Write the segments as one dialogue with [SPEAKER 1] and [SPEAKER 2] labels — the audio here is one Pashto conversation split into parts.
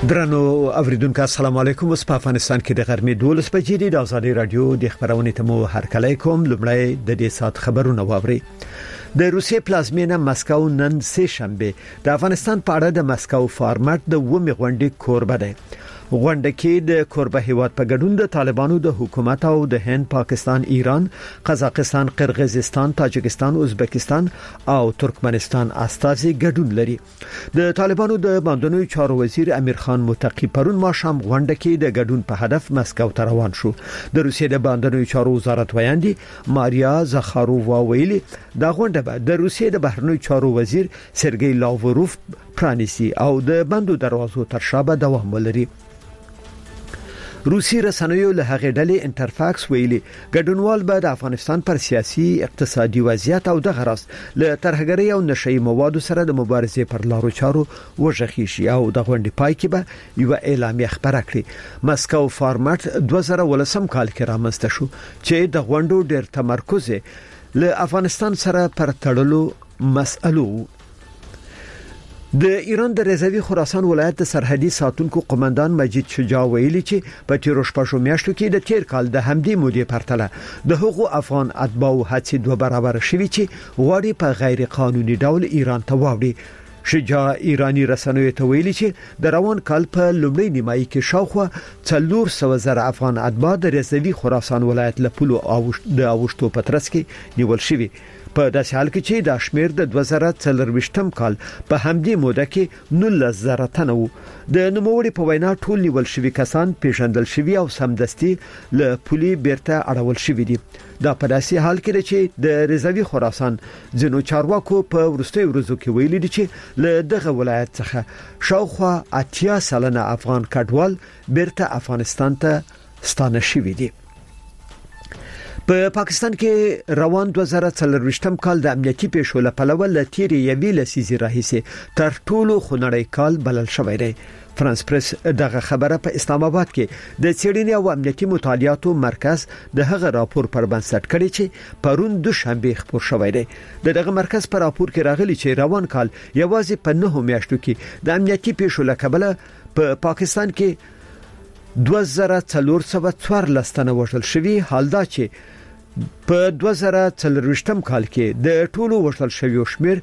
[SPEAKER 1] درنو اوریدونکو السلام علیکم. اوس په افغانستان کې د غرمې 12 بجې د آزادي رادیو د خبرونې ته مو هرکلی کوم. لومړی د دې سات خبرونه واوري. د روسیې پلازمینه مسکو نن سه شنبه د افغانستان په اړه د مسکو فارمټ د ومه غونډې کوربه ده. غونډه کې د کوربه هیواد په ګډون د طالبانو د حکومت او د هند، پاکستان، ایران، قزاقستان، قرغیزستان، تاجکستان، ازبکستان او ترکمنستان استازي ګډون لري. د طالبانو د باندنوي چارو وزیر امیر خان متقی پرون ماښام غونډه کې د ګډون په هدف مسکو ته روان شو. د روسیې د باندنوي چارو وزارت ویاندی ماریا زخارووا ویلي دا غونډه به د روسیې د بهرنوي چارو وزیر سرګی لاوروف پرانیسي او د بندو دروازو تر شا به دوام ولري. روسي رسنیو له هغه ډلې انټرفاکس ویلي ګډونوال به د افغانستان پر سیاسي اقتصادي وضعیت او د غرض له ترهګرۍ او نشئی موادو سره د مبارزې پر لارو چارو وژغي شي او د غونډې پای کې به یو اعلامیه خبره کړي. مسکو فارمټ 2013 کال کې رامنځته شو چې د غونډو ډېر تمرکز له افغانستان سره پر تړلو مسألو. د ایران د رضاوي خراسان ولایت د سرحدي ساتونکو قومندان مجید شجاع ویلي چې په تیر شپږو میاشتو کې د تیر کال د همدې مودې پرتله د حقوق افغان اتباعو هڅې دوه برابر شوي چې غواړي په غیر قانوني ډول ایران ته واوړي. شجاع ایرانی رسنیو ته ویلي چې د روان کال په لومړۍ نیمایي کې شاوخوا 400,000 افغان اتباع د رضاوي خراسان ولایت له پولو د اوشتو پترس کې نیول شوي. په داسې حال کې چې د شمیر د 2024 کال په همدې موده کې 19,000 تنه وو. د نوموړي په وینا ټول نیول شوي کسان پیژندل شوي او سمدستي له پولي بیرته اړول شوي دي. دا په داسې حال کې چې د رضاوي خراسان ځینو چارواکو په ورستي ورځو کې ویلي دي چې له دغه ولایت څخه شاوخوا 80 سلنه افغان کډوال بیرته افغانستان ته ستانه شوي دي. په پاکستان کې روان 2024 کال د امنیتي پیښو له پلوه لتیری یوې لسیزې راهیسې تر ټولو خونړی کال بلل شوی دی. فرانس پریس دغه خبره په اسلام آباد کې د څېړنې او امنیتي مطالعاتو مرکز د هغه راپور پر بنسټ کړی چې پرون دوشنبه خبر شوی دی. دغه مرکز پر راپور کې راغلی چې روان کال یوازې په 9 میاشتو کې د امنیتي پیښو له کبله په پاکستان کې 2414 تنه وژل شوي، حال دا چې په 2024 کال کې د ټولو وژل شویو شمیر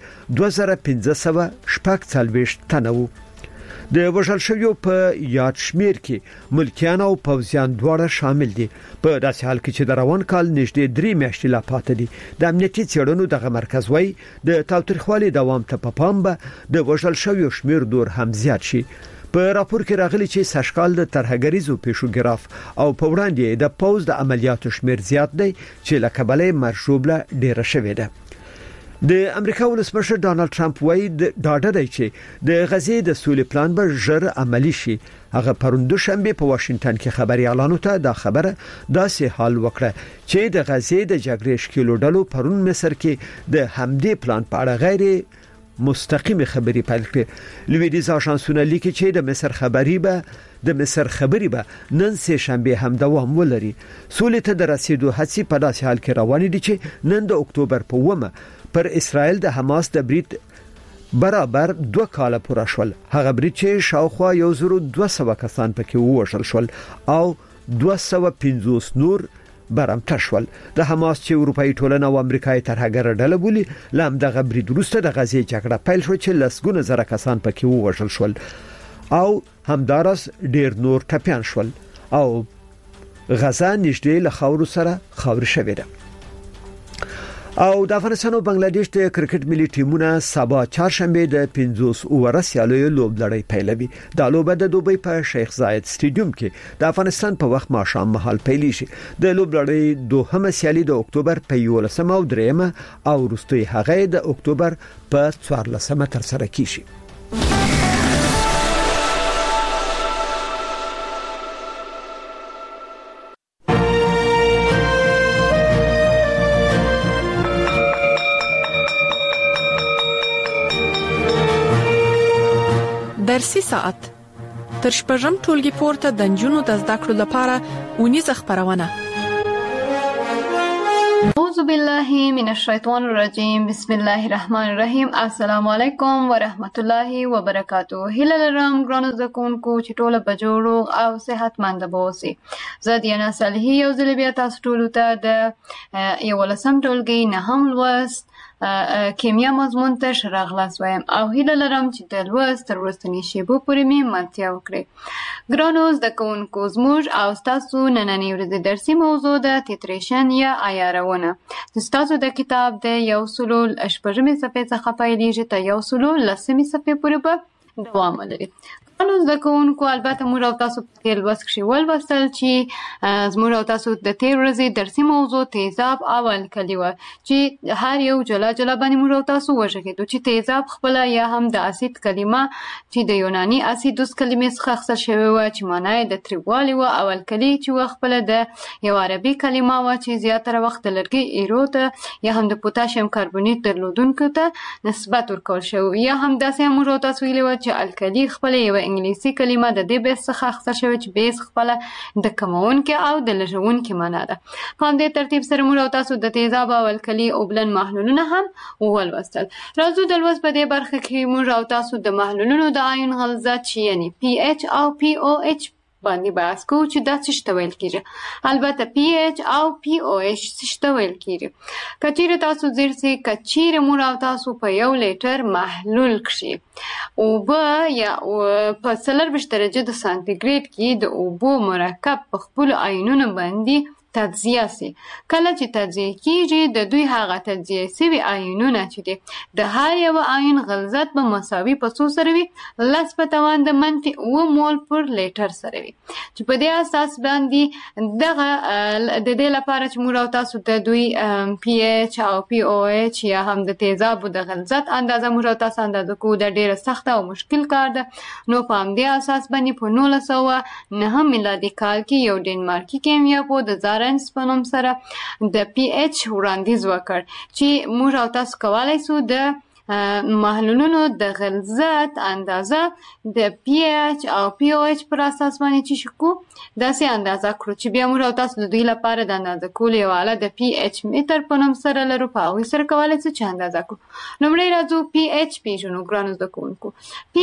[SPEAKER 1] 2540 تنه وو. د وژل شویو په یاد شمیر کې ملکیان او پوځیان دواړه شامل دي. په داسې حال کې چې د روان کال نږدې 3 میاشتې لا پاتې دي. د امنیتي څېړنو دغه مرکز وایي د تاوتریخوالي دوام ته په پام به د وژل شویو شمیر دور هم زیات شي. په راپور کې راغلی چې سشکال د ترهګریزو پیښو ګراف او په وړاندې د پوز د عملیاتو شمیر زیات دی چې لکبلې مرشوبله ډیره شوې ده. د امریکا ولسمشر ډانلډ ټرمپ وایي ډاډه دی چې د غزې د سولې پلان به ژر عملی شي. هغه پرون دوشنبه په واشنگټن کې خبريالانو ته دا خبره داسې حال وکړه چې د غزې د جګړې شکلو ډلو پرون مصر کې د همدې پلان په اړه غیر مستقیم خبري پیل کړې. لویدیز آژانسونه لیکي چې د مصر خبري به نن سه شنبه هم دوام ولري. سولې ته د رسیدو هڅې په داسې حال کې روانې دي چې نن د اکتوبر په 1 پر اسرائیل د حماس د برید برابر 2 کاله پوره شول. هغه برید چې شاوخوا 1200 کسان پکې ووژل شول او 250 نور برمته شول. د حماس چې اروپאי ټولنه او امریکایي ترهګر ډله بولي لام دغه برید وروسته د غزې جګړه پیل شو چې لسګونه زره کسان پکې ووژل شول او همدارس ډیر نور ټپيان شول او غزه نږدې له خاورو سره خاور شوې ده. او د افغانستان او بنگلاديش د کرکټ ملي ټیمونه سبا چهارشنبه د 50 اوور سیالیو لوبلړۍ پیلوي. دا لوبه د دوبۍ په شیخ زاید سټیډیوم کې د افغانستان په وخت ماښام مهال پیل شي. د لوبلړۍ دوهمه سیالي د اکتوبر په 11 او 3 او وروستي هغه د اکتوبر په 14 تر سره کیږي.
[SPEAKER 2] درسي ساعت تر شپږم ټولګي پورته د نجونو د زده کړو لپاره ونیزه خبرونه.
[SPEAKER 3] موضوع بالله من الشیطان الرجیم. بسم الله الرحمن الرحیم. السلام علیکم ورحمت الله وبرکاته. هیله لرم ګرانو زده کوونکو چې ټوله به جوړ او صحتمند به اوسئ. زه دیانا صالحي یو ځل بیا تاسو ټولو ته د 11 ټولګي 9 لوست کیمیا مضمون ته ښه راغلاست وایم او هیله لرم چې د لوست تر وروستنۍ شیبو پورې مې ملتیا وکړئ. ګرانو زده کوونکو، زموږ او ستاسو نننۍ ورځې درسي موضوع ده تیتریشن یا عیارونه. ستاسو د کتاب د 106 صفحې څخه پیلیږي تر 110 صفحې پورې به دوام ولري. ګرانو زده کوونکو، البته موږ او تاسو په تېر لوست کښې ولوستل چې زموږ او تاسو د تېر ورځې درسي موضوع تیزاب او الکلي وه چې هر یو جلا جلا باندې موږ او تاسو وږغېدو چې تیزاب خپله یا هم د اسید کلمه چې د یوناني اسیدوس کلمې څخه اخیستل شوې وه چې معنا یې د تریوالي وه، او الکلي چې وه خپله د یو عربي کلمه وه چې زیاتره وخت د لرګي ایرو ته یا هم د پوتاشیم کاربونیت درلودونکو ته نسبت ورکول شوی، یا هم داسې هم موږ او تاسو ویلي وه چې الکلي خپله یوه انګلیسي کلمه د دې بیس څخه اخیستل شوې چې بیس خپله د کمونکي او د لږونکي معنا ده. په همدې ترتیب سره موږ او تاسو د تیزاب او الکلي اوبلن محلولونه هم ولوستل. راځو د لوست په دې برخه کې موږ او تاسو د محلولونو د آیون غلظت چې یعنې PH او POH باندې بحث کوو چې دا څه ته ویل کېږي. البته PH او POH څه ته ویل کېږي. که چیرې تاسو ځیر سئ، که چیرې موږ او تاسو په 1 لیټر محلول کښې اوبه یا په 40 درجه د سانتیګریډ کې د اوبو مرکب په خپلو آیونونو باندې تجزیه سي. کله چې تجزیه کېږي د دوی هغه تجزیه سوي آیونونه چې دي د هر یو آیون غلظت به مساوي په څو سره وي؟ 10 په توان د -7 مول پر لیټر سره وي، چې په دې اساس باندې دغه د دې لپاره چې موږ او تاسو د دوی PH او POH یا هم د تیزابو د غلظت اندازه موږ او تاسو اندازه کوو، دا ډېره سخته او مشکل کار ده. نو په همدې اساس باندې په 1909 میلادي کال کې یو ډنمارکي کیمیاپوه د زارنس په نوم سره د PH وړاندیز وکړ چې موږ او تاسو کولی سو د محلولونو د غلظت اندازه د PH او POH پر اساس باندې چې شکو داسې اندازه کړو چې بیا موږ او تاسو د دوی لپاره د اندازه کولو یو آله د PH میټر په نوم سره لرو، په هغوی سره کولی سو چې اندازه کړو. لومړی راځو PH پیژنو. ګرانو زده کوونکو،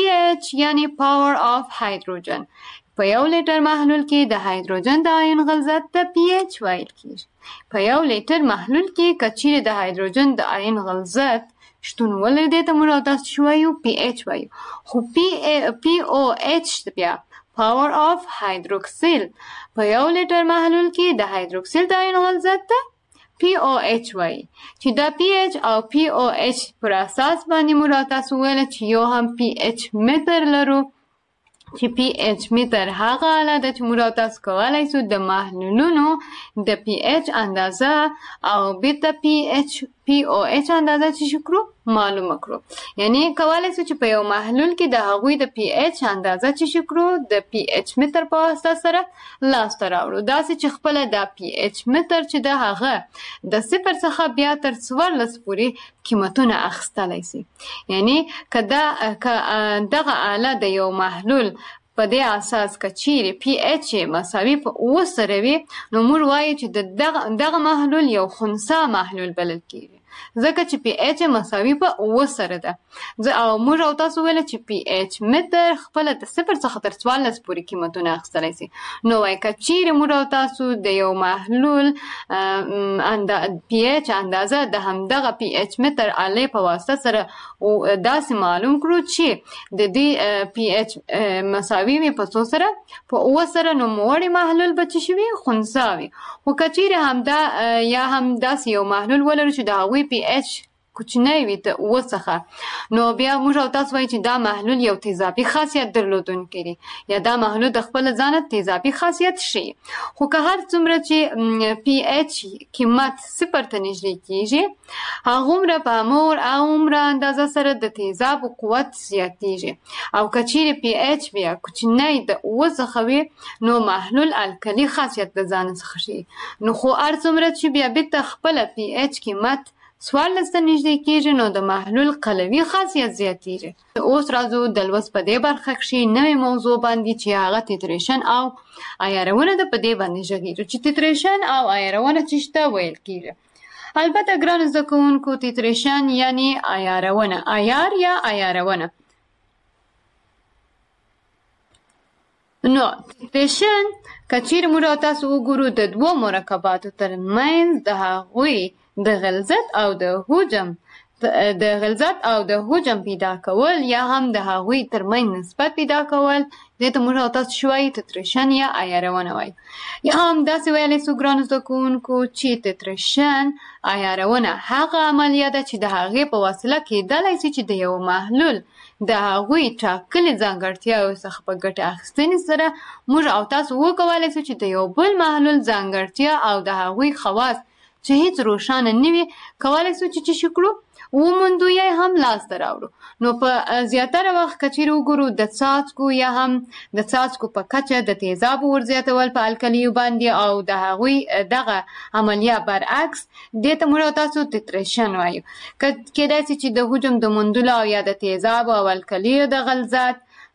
[SPEAKER 3] PH یعنې پاور آف هایدروجن. په 1 لیټر محلول کې د هایدروجن د آیون غلظت د PH ویل کېږي. په 1 لیټر محلول کې که چیرې د هایدروجن د آیون غلظت شتون ولري دې ته موږ او تاسو چې وایو PH وایو. خو POH بیا پاور آف هایدروکسیل. په 1 لیټر محلول کې د هایدروکسیل د آیون غلظت ته POH وایي، چې دا PH او POH پر اساس باندې موږ او تاسو ویل چې یو هم PH میټر لرو، چې PH میټر هغه آله ده چې موږ او تاسو کولی سو د محلولونو د PH اندازه او بیرته POH اندازه چې کړو معلومه کړو. یعنی کولی سو چې په یو محلول کې د هغوی د PH اندازه چې کړو د PH میټر په واسطه سره لاسته راوړو، داسې چې خپله دا PH میټر چې د هغه د 0 څخه بیا تر 14 پورې قیمتونه اخیستلی سي. یعنی که دغه آله د یو محلول په دې اساس که چیرې PH مساوي په 7 سره وي، نو موږ وایو چې دغه محلول یو خنثی محلول بلل کېږي، ځکه چې PH مساوي په 7 سره ده. او موږ او تاسو ویل چې PH میټر خپله د 0 څخه تر 14 پورې قیمتونه اخیستلی سي. نو وایي که چیرې موږ او تاسو د یو محلول PH اندازه د همدغه PH میټر آلې په واسطه سره داسې معلوم کړو چې د دې PH مساوي وي په څو سره؟ په 7 سره، نو موړی محلول به څه شي وي؟ خنثی وي. خو که چیرې همدا یا هم داسې یو محلول ولرو چې د هغوی PH کوچنی وي د 7 څخه، نو بیا موږ او تاسو وایو چې دا محلول یو تیزابي خاصیت درلودونکی دی، یا دا محلول د خپل ځانه تیزابي خاصیت ښیي. خو که هر څومره چې PH قیمت 0 ته نږدې کېږي، هغومره په هماغومره اندازه سره د تیزابو قوت زیاتېږي. او که چیرې PH بیا کوچنی د 7 څخه وي، نو محلول الکلي خاصیت د ځان څخه ښیي. نو خو هر څومره چې بیا بیرته خپله PH قیمت 14 ته نږدې کېږي، نو د محلول قلوي خاصیت زیاتېږي. اوس راځو د لوست په دې برخه کښې نوې موضوع باندې چې هغه تیتریشن او عیارونه ده، په دې باندې غږېږو چې تیتریشن او عیارونه څه ته ویل کېږي. البته ګرانو زده کوونکو تیتریشن یعنی عیارونه، عیار یا عیارونه. نو تیتریشن که چیرې موږ او تاسو وګورو د دوو مرکباتو ترمنځ د هغوی د غلظت او د حجم پیدا کول یا هم د هغوی ترمنځ نسبت پیدا کول دې ته موږ او تاسو شوی تیتریشن یا عیارونه وایو. یا هم داسې ویلی سو ګرانو زده کوونکو چې تیتریشن عیارونه هغه عملیه ده چې د هغې په وسیله کیدلی سي چې د یو محلول د هغوی ټاکلې ځانګړتیاوو څخه په ګټې اخیستنې سره موږ او تاسو وکولی سو چې د یو بل محلول ځانګړتیا او د هغوی خواص چې هیڅ روښانه نه وي کولی سو چې څه کړو وموندو یا هم لاسته راوړو. نو په زیاتره وخت که چیرې وګورو د څاڅکو یا هم د څاڅکو په کچه د تیزابو ورزیاتول په القلیو باندې او د هغوی دغه عملیه برعکس دې ته موږ تاسو تیتریشن وایو. کېدای سي چې د حجم د موندلو او یا د تیزابو او القلیو د غلظت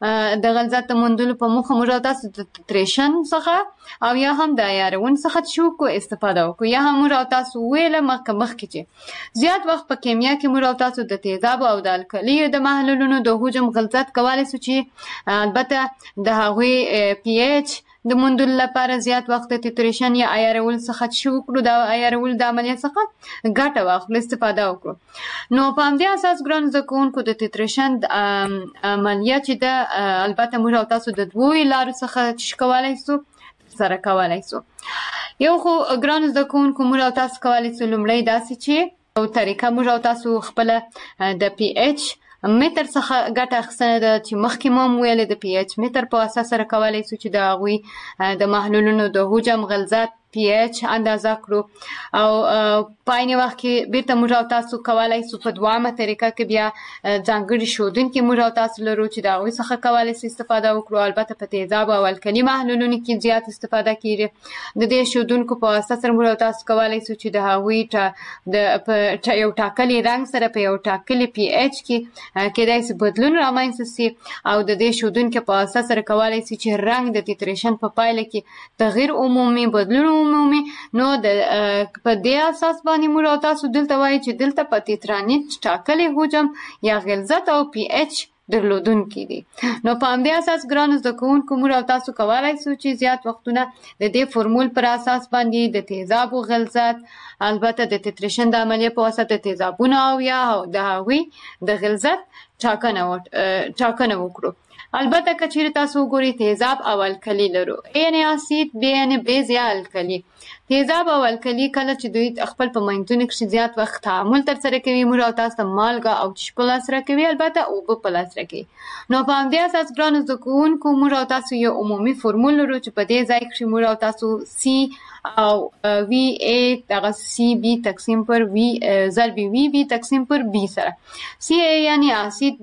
[SPEAKER 3] د موندلو په موخه موږ تاسو د تیتریشن څخه او یا هم د عیارون څخه شو استفاده وکړو. یا هم موږ تاسو ویله مخکې چې زیات وخت په کیمیا کې موږ تاسو د تیزابو او د القلیو د محلولونو د حجم غلظت کولی سو چې البته د هغوی پی ایچ د موندلو لپاره زیات وخت د تیتریشن یا عیارول څخه شو وکړو د عیارول د عملیه څخه ګټه واخلو استفاده وکړو. نو په همدې اساس ګرانو زده کوونکو د تیتریشن عملیه چې ده البته موږ او تاسو د دوو لارو څخه کولی سو سره کولی سو. یو خو ګرانو زده کوونکو موږ او تاسو کولی سو لومړی داسې چې او طریقه موږ او تاسو خپله د پی ایچ متر څخه ګټه اخیستنه ده چې مخکې مو هم ویلې د پی ایچ متر په اساس سره کولی سو چې د هغوی د محلولونو د حجم غلظت پی ایچ اندازه کړو او په عین وخت کې بیرته موږ او تاسو کولی سو په دوامه طریقه کې بیا ځانګړي ښودونکي موږ او تاسو لرو چې د هغوی څخه کولی سو استفاده وکړو. البته په تیزاب او القلي محلولونو کې زیات استفاده کیږي. د دې ښودونکو په واسطه سره موږ او تاسو کولی سو چې د هغوی په یو ټاکلي رنګ سره په یو ټاکلي پی ایچ کې کېدای سي بدلون رامنځته سي او د دې ښودونکي په واسطه سره کولی سي چې رنګ د تیتریشن په پایله کې تغییر عمومي بدلون عمومي. نو په دې اساس باندې موږ او تاسو دلته وایو چې دلته په تیترانیت ټاکلي حجم یا غلظت او پی ایچ درلودونکي دي. نو په همدې اساس ګرانو زده کوونکو موږ او تاسو کولی سو چې زیات وختونه د دې فورمول پر اساس باندې د تیزابو غلظت البته د تیتریشن د عملیې په واسطه د تیزابونو او یا د هغوی د غلظت ټاکنه وکړو. البته که چیرې تاسو وګورئ تیزاب او القلي لرو یعنې اسید یعنې بیز یا القلي. تیزاب او القلي کله چې دوی خپل په منځونو کې زیات وخت تعامل ترسره کوي موږ او تاسو ته مالګه او چشپ په لاس راکوي البته اوبه په لاس راکوي. نو په همدې اساس ګرانو زده کوونکو موږ او تاسو یو عمومي فورمول لرو چې په دې ځای کې موږ او تاسو سی او وی ای دغه سی بی تقسیم پر وی ضرب وی بی تقسیم پر بی سره سی ای یعنی اسید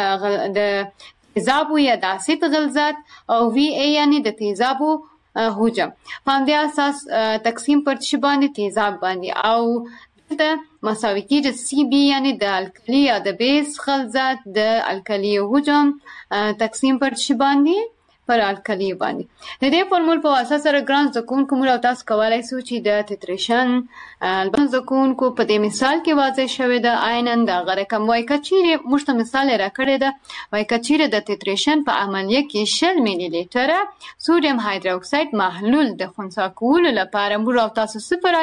[SPEAKER 3] د تیزابو یا د اسید غلظت او وی ای یعنی د تیزابو حجم په همدې اساس تقسیم پر څه باندې تیزاب باندې او دلته مساوي کېږي سی بی یعنی د القلي یا د بیس غلظت د القلي حجم تقسیم پر څه باندې پر القلي باندې. د دې فورمول په واسطه سره ګران زده کوونکو موږ او تاسو کولی سو چې د تیتریشن البته زده کوونکو په دې مثال کې واضح شوې ده عیناً دغه رقم وایي که چیرې موږ ته مثال یې راکړې ده وایي که چیرې د تیتریشن په عملیه کې 100 ملي لیټره سوډیم هایدروکساید محلول د خنثی کولو لپاره موږ او تاسو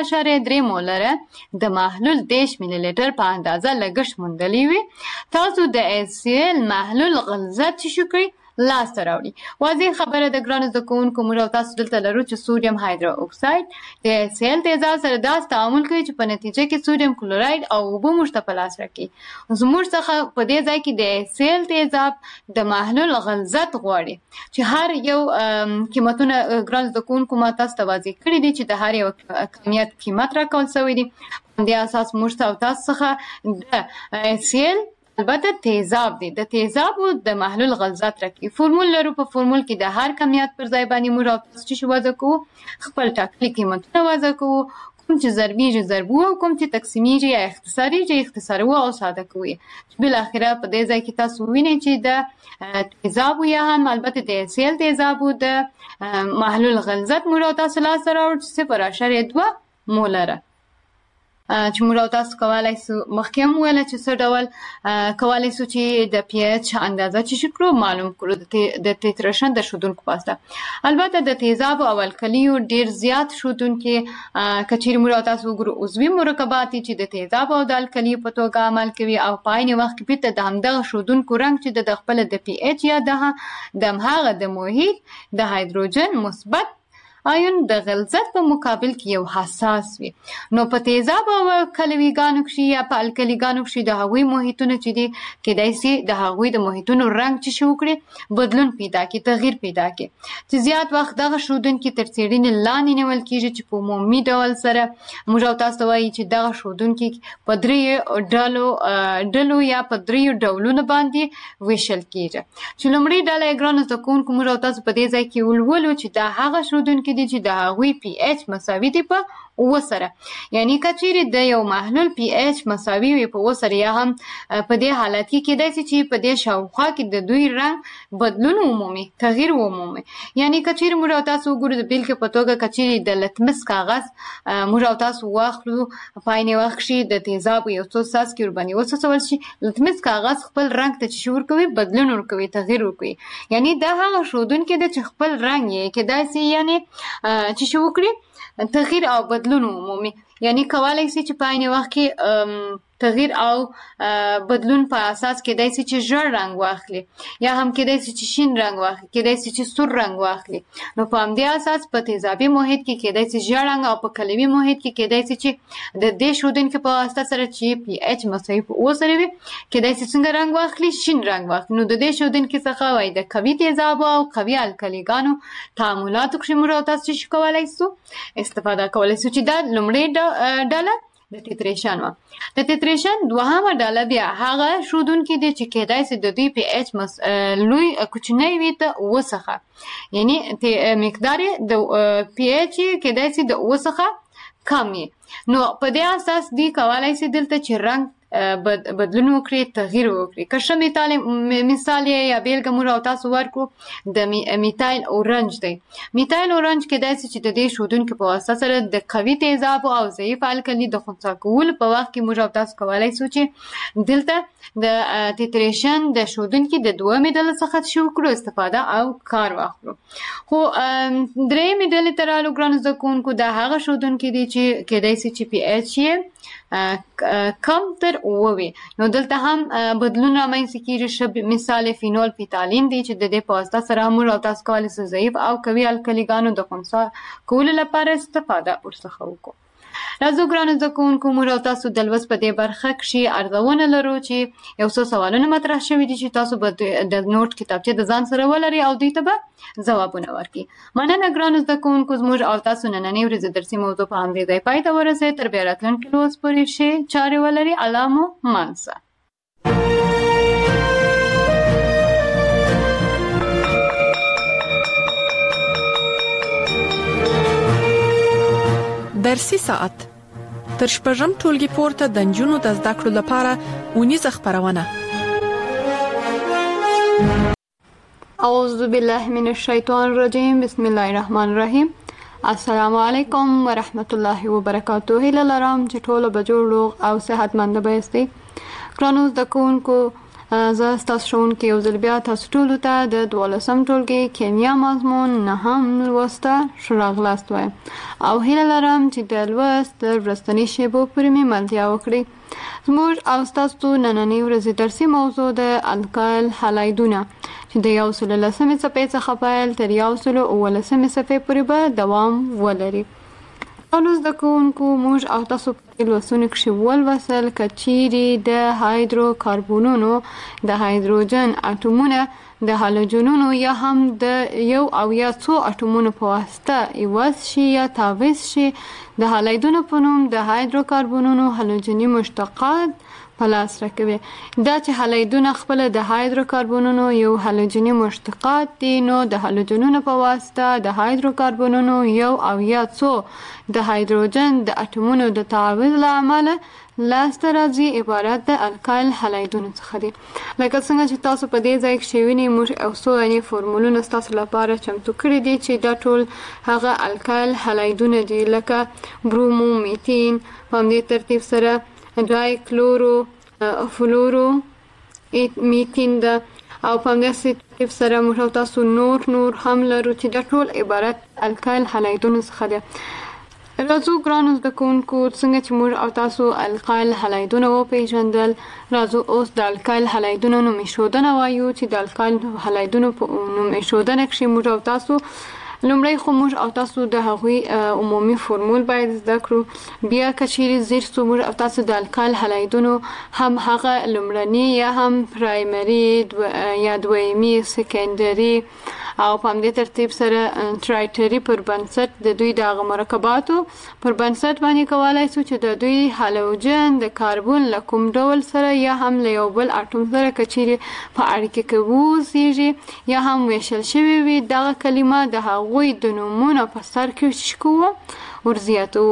[SPEAKER 3] 0.3 مولره د محلول 10 ملي لیټر په اندازه لګښت موندلی وي تاسو د HCl محلول غلظت شو کړئ لاسته راوړي. واضح خبره د ګرانو زده کوونکو موږ او تاسو دلته لرو چې سوډیم هایدروکساید د HCl تیزاب سره داسې تعامل کوي چې په نتیجه کې سوډیم کلوراید او اوبه موږ ته په لاس راکړي. زموږ څخه په دې ځای کې د HCl تیزاب د محلول غلظت غواړي چې هر یو قیمتونه ګرانو زده کوونکو ما تاسو ته واضح کړي دي چې د هر یو کمیت قیمت راکول شوی دی. په دې اساس موږ ته او تاسو څخه د HCl البته تیزاب دی د تیزابو د محلول غلظت راکړي. فورمول لرو په فورمول کې د هر کمیت پر ځای باندې موږ او تاسو چې وضع کوو خپل ټاکلي قیمتونه وضع کوو کوم چې ضربیږي ضربو او کوم چې تقسیمیږي یا اختصاریږي اختصارو او ساده کوي. بالاخره په دې ځای کې تاسو وینئ چې د تیزابو یا هم البته د HCl تیزابو د محلول غلظت موږ او تاسو لاسته راوړو 0.2 مولره. چې موږ تاسو کولای شو مخکې هم ویل چې څه ډول کولای شو چې د پی ایچ اندازه چې شکرو معلوم کړو د تیتریشن د شودونکو پاسته. البته د تیزاب او الکلیو ډیر زیات شودونکو کچیر موږ تاسو وګورو عضوي مرکبات چې د تیزاب او د الکلیو په توګه عمل کوي او پایني وخت کې پیته د همدغه شودونکو رنګ چې د خپل د پی ایچ یا د هغه د محیط د هایدروجن مثبت آیون د غلظت په مقابل کې یو حساس وي. نو په تیزاب او کلویګانو کې یا په الکلیګانو کې د هغوی محیطونه چې دي کېدای شي د هغوی د محیطونو رنګ چې شو کړي بدلون پیدا کړي تغییر پیدا کړي چې زیات وخت دغه شودونکي تر څېړنې لاندې نیول کېږي چې په عمومي ډول سره موږ تاسو ته وایي چې دغه شودونکي په درې ډلو یا په درې ډولونو باندې ویشل کېږي. چې لومړی ډله یې ګرانو زده کوونکو موږ تاسو په دې ځای کې ولولو چې دا هغه شودونکي دي چې د هغوی پی ایچ مساوي دي په 9 سره. یعنی کچېرې د یو محلول پی ایچ مساوي وي په 9 سره یا هم په دې حالت کې کېدای شي چې په دې شاوخوا کې د دوی رنګ بدلون عمومي تغییر عمومي. یعنی کچېرې موږ تاسو وګورو د بیلګې په توګه کچېرې د لتمس کاغذ موږ تاسو واخلو پاینې وخت شي د تیزاب یو څو څاڅکي ورباندې وڅڅول شي لتمس کاغذ خپل رنګ ته چې ورکوي بدلون ورکوي تغییر ورکوي. یعنی دا هغه شودونکي ده چې خپل رنګ یې کېدای شي یعنی چې شو وکړي تغییر او بدلون عمومي. یعنی کولای شي چې په عین وخت کې تغییر او بدلون په اساس کېدای شي چې ژړ رنګ واخلي یا هم کېدای شي چې شین رنګ واخلي کېدای شي چې سور رنګ واخلي. نو په همدې اساس په تیزابي محیط کې کېدای شي ژړ رنګ او په کلوي محیط کې کېدای شي چې د دې شودونکو په واسطه سره چې پی ایچ مساوي په 9 سره وي کېدای شي څنګه رنګ واخلي شین رنګ واخلي. نو د دې شودونکو څخه وایي د قوي تیزاب او قوي الکلیګانو تعاملاتو کې موږ تاسو چې کولای شو استفاده کولای شو چې دا لومړی ډله د تیتریشن و. د تیتریشن دوهمه ډله بیا هغه شودونکي دي چې کېدای شي د دوی پی ایچ لوی کوچنی وي ته 9 څخه یعنی مقدار د پی ایچ کېدای شي د 9 څخه کم وي. نو په دې اساس دی کولای شي دلته چې رنګ بدلون وکړي تغییر وکړي. که ښه مثال یا بیلګه موږ تاسو ورکړو د میتایل اورنج دی. میتایل اورنج کېدای شي چې د دې شودونکو په واسطه سره د قوي تیزاب او ضعیف الکلی د خنثی کولو په وخت کې موږ تاسو کولای شو چې دلته د تیتریشن د شودونکو د دوه ډلې څخه شو کړو استفاده او کار واخلو. خو درې ډلې تر الو ګران زده کوونکو د هغه شودونکو دي چې کېدای شي چې پی ایچ کم تر 9 وي. نو دلته هم بدلون رامنځته کېږي. مثال فینول فیتالین دی چې د دې په واسطه سره موږ تاسو کولای شو ضعیف او قوي الکلیګانو د خنثی کولو لپاره استفاده ورڅخه وکړو. راځو ګرانو زده کوونکو موږ تاسو د لوست په دې برخه کې ارزونه لرو چې یو څو سوالونه مطرح شوي دي چې تاسو به د نوٹ کتابچه د ځان سره ولرئ او دوی ته به ځوابونه ورکړي. مننه ګرانو زده کوونکو زموږ او تاسو نننۍ ورځې درسي موضوع په همدې ځای پای ته ورسوئ. تر بیا راتلونکي لوست پورې ښې چارې ولرئ. الله مو مانسه.
[SPEAKER 2] درسي ساعت تر شپږم ټولګي پورته د نجونو د زده کړو لپاره ونیزه خبرونه.
[SPEAKER 3] اعوذ بالله من الشیطان الرجیم بسم الله الرحمن الرحیم. السلام علیکم ورحمت الله وبرکاته. هیله لرم چې ټول به جوړ او صحتمند به یاستئ. ګرانو زده کوونکو زه ستاسو ښوونکې یو ځل بیا تاسو ټولو ته د 12م ټولګي کیمیا مضمون 9م لوسته ښه راغلاست وایم او هیله لرم چې د لوست تر وروستنۍ شیبو پورې مې ملتیا وکړئ. زموږ او ستاسو نننۍ ورځې درسي موضوع د القایل هالایدونه چې د 110 صفحې څخه پیل تر 119 صفحې پورې به دوام ولري. ګرانو زده کوونکو موږ او تاسو په لوستونو کې ولوستل که چیرې د هایدروکاربونونو د هایدروجن اټومونه د هالوجنونو یا هم د یو او یا څو اټومونو په واسطه عوض شي یا تعویض شي د هالایدونو په نوم د هایدروکاربونونو هالوجني مشتقات په لاس راکوي. دا چې هالایدونه خپل د هایدروکاربونونو یو هالوجني مشتقات دي نو د هالوجنونو په واسطه د هایدروکاربونونو یو او یا څو د هایدروجن د اټومونو د تعویض تعویض له امله لاسته راځي عبارت د الکایل هالایدونو څخه دي. لکه څنګه چې تاسو په دې ځای کې شویني موږ او څو یعنی فورمولونه تاسو لپاره چمتو کړی دي چې دا ټول هغه الکایل هالایدونه دي لکه برومو میتین په دې ترتیب سره ډای کلورو فلورو میتین ده او په دې ترتیب سره موږ تاسو نور هم لرو چې دا ټول عبارت الکایل هالایدونو څخه دي. راځو ګرانو زده کوونکو څنګه چې موږ او تاسو الکایل هالایدونه وپېژندل راځو اوس د الکایل هالایدونو نوم ایښودنه وایو چې د الکایل هالایدونو په نوم ایښودنه کې موږ او تاسو لومړی خو موږ او تاسو د هغوی عمومي فورمول باید زده کړو. بیا کچیرې زیر څو موږ او تاسو د الکایل هالایدونو هم هغه لومړني یا هم پرایمري یا دویمي سکندري او په دې ترتیب سره ټرایټري پر بنسټ د دوی د مرکباتو پر بنسټ باندې کولای شو چې د دوی هالوجن د کاربن له کوم ډول سره یا هم له یو بل اټوم سره کچیرې په اړیکه کې ووسیږي یا هم ویشل شوی وي دغه کلمه د هغوی د نومونو په سر کې شکوه ورزیاتو.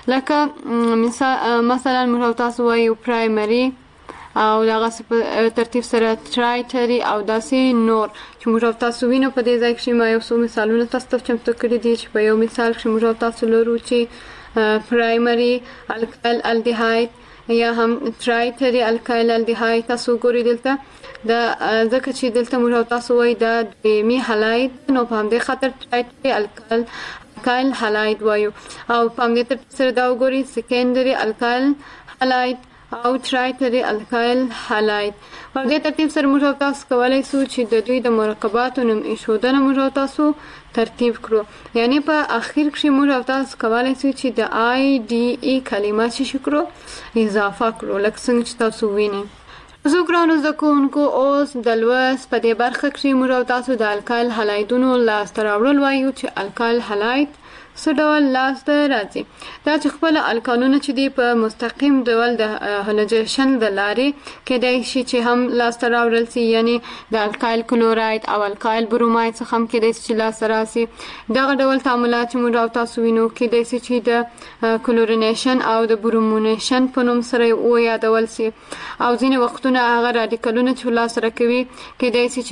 [SPEAKER 3] لکه مثلا موږ تاسو وایو پرایمري او دغه په ترتیب سره ټرایټري او داسې نور چې موږ تاسو وینو په دې ځای کې ما یو څو مثالونه تاسو ته چمتو کړي دي چې په یو مثال کې موږ تاسو لرو چې پرایمري الکایل الډیهاید یا هم ټرایټري الکایل الډیهاید تاسو ګورئ دلته د ځکه چې دلته موږ تاسو وایي د دویمي هالاید نو په همدې خاطر ټرایټري الکایل هالاید وایو او په همدې ترتیب سره دا وګورئ سکندري الکایل هالاید او ټرایټري الکایل هالاید. په دې ترتیب سره موږ تاسو کولای شو چې د دوی د مرکباتو نوم ایښودنه موږ تاسو ترتیب کړو. یعنی په اخر کې موږ تاسو کولای شو چې د آی ډی ای کلمه چې کړو اضافه کړو لکه څنګه چې تاسو وینئ. زه ګرانو زده کوونکو اوس د لوست په دې برخه کې موږ تاسو د الکایل هالایدونو لاسته راوړل وایو چې الکایل هالاید څه ډول لاسته راځي. دا چې خپل الکالونه چې دی په مستقیم ډول د هالوجن د لارې کېدای شي چې هم لاسته راوړل شي یعنی د الکایل کلوراید او الکایل بروماید څخه هم کېدای شي لاسته راسي. دغه ډول تعاملات چې موږ تاسو وینو کېدای شي چې د کلورینیشن او د برومونیشن په نوم سره یادول شي او ځینې وختونه هغه رادیکالونه چې لاسته راکوي کېدای شي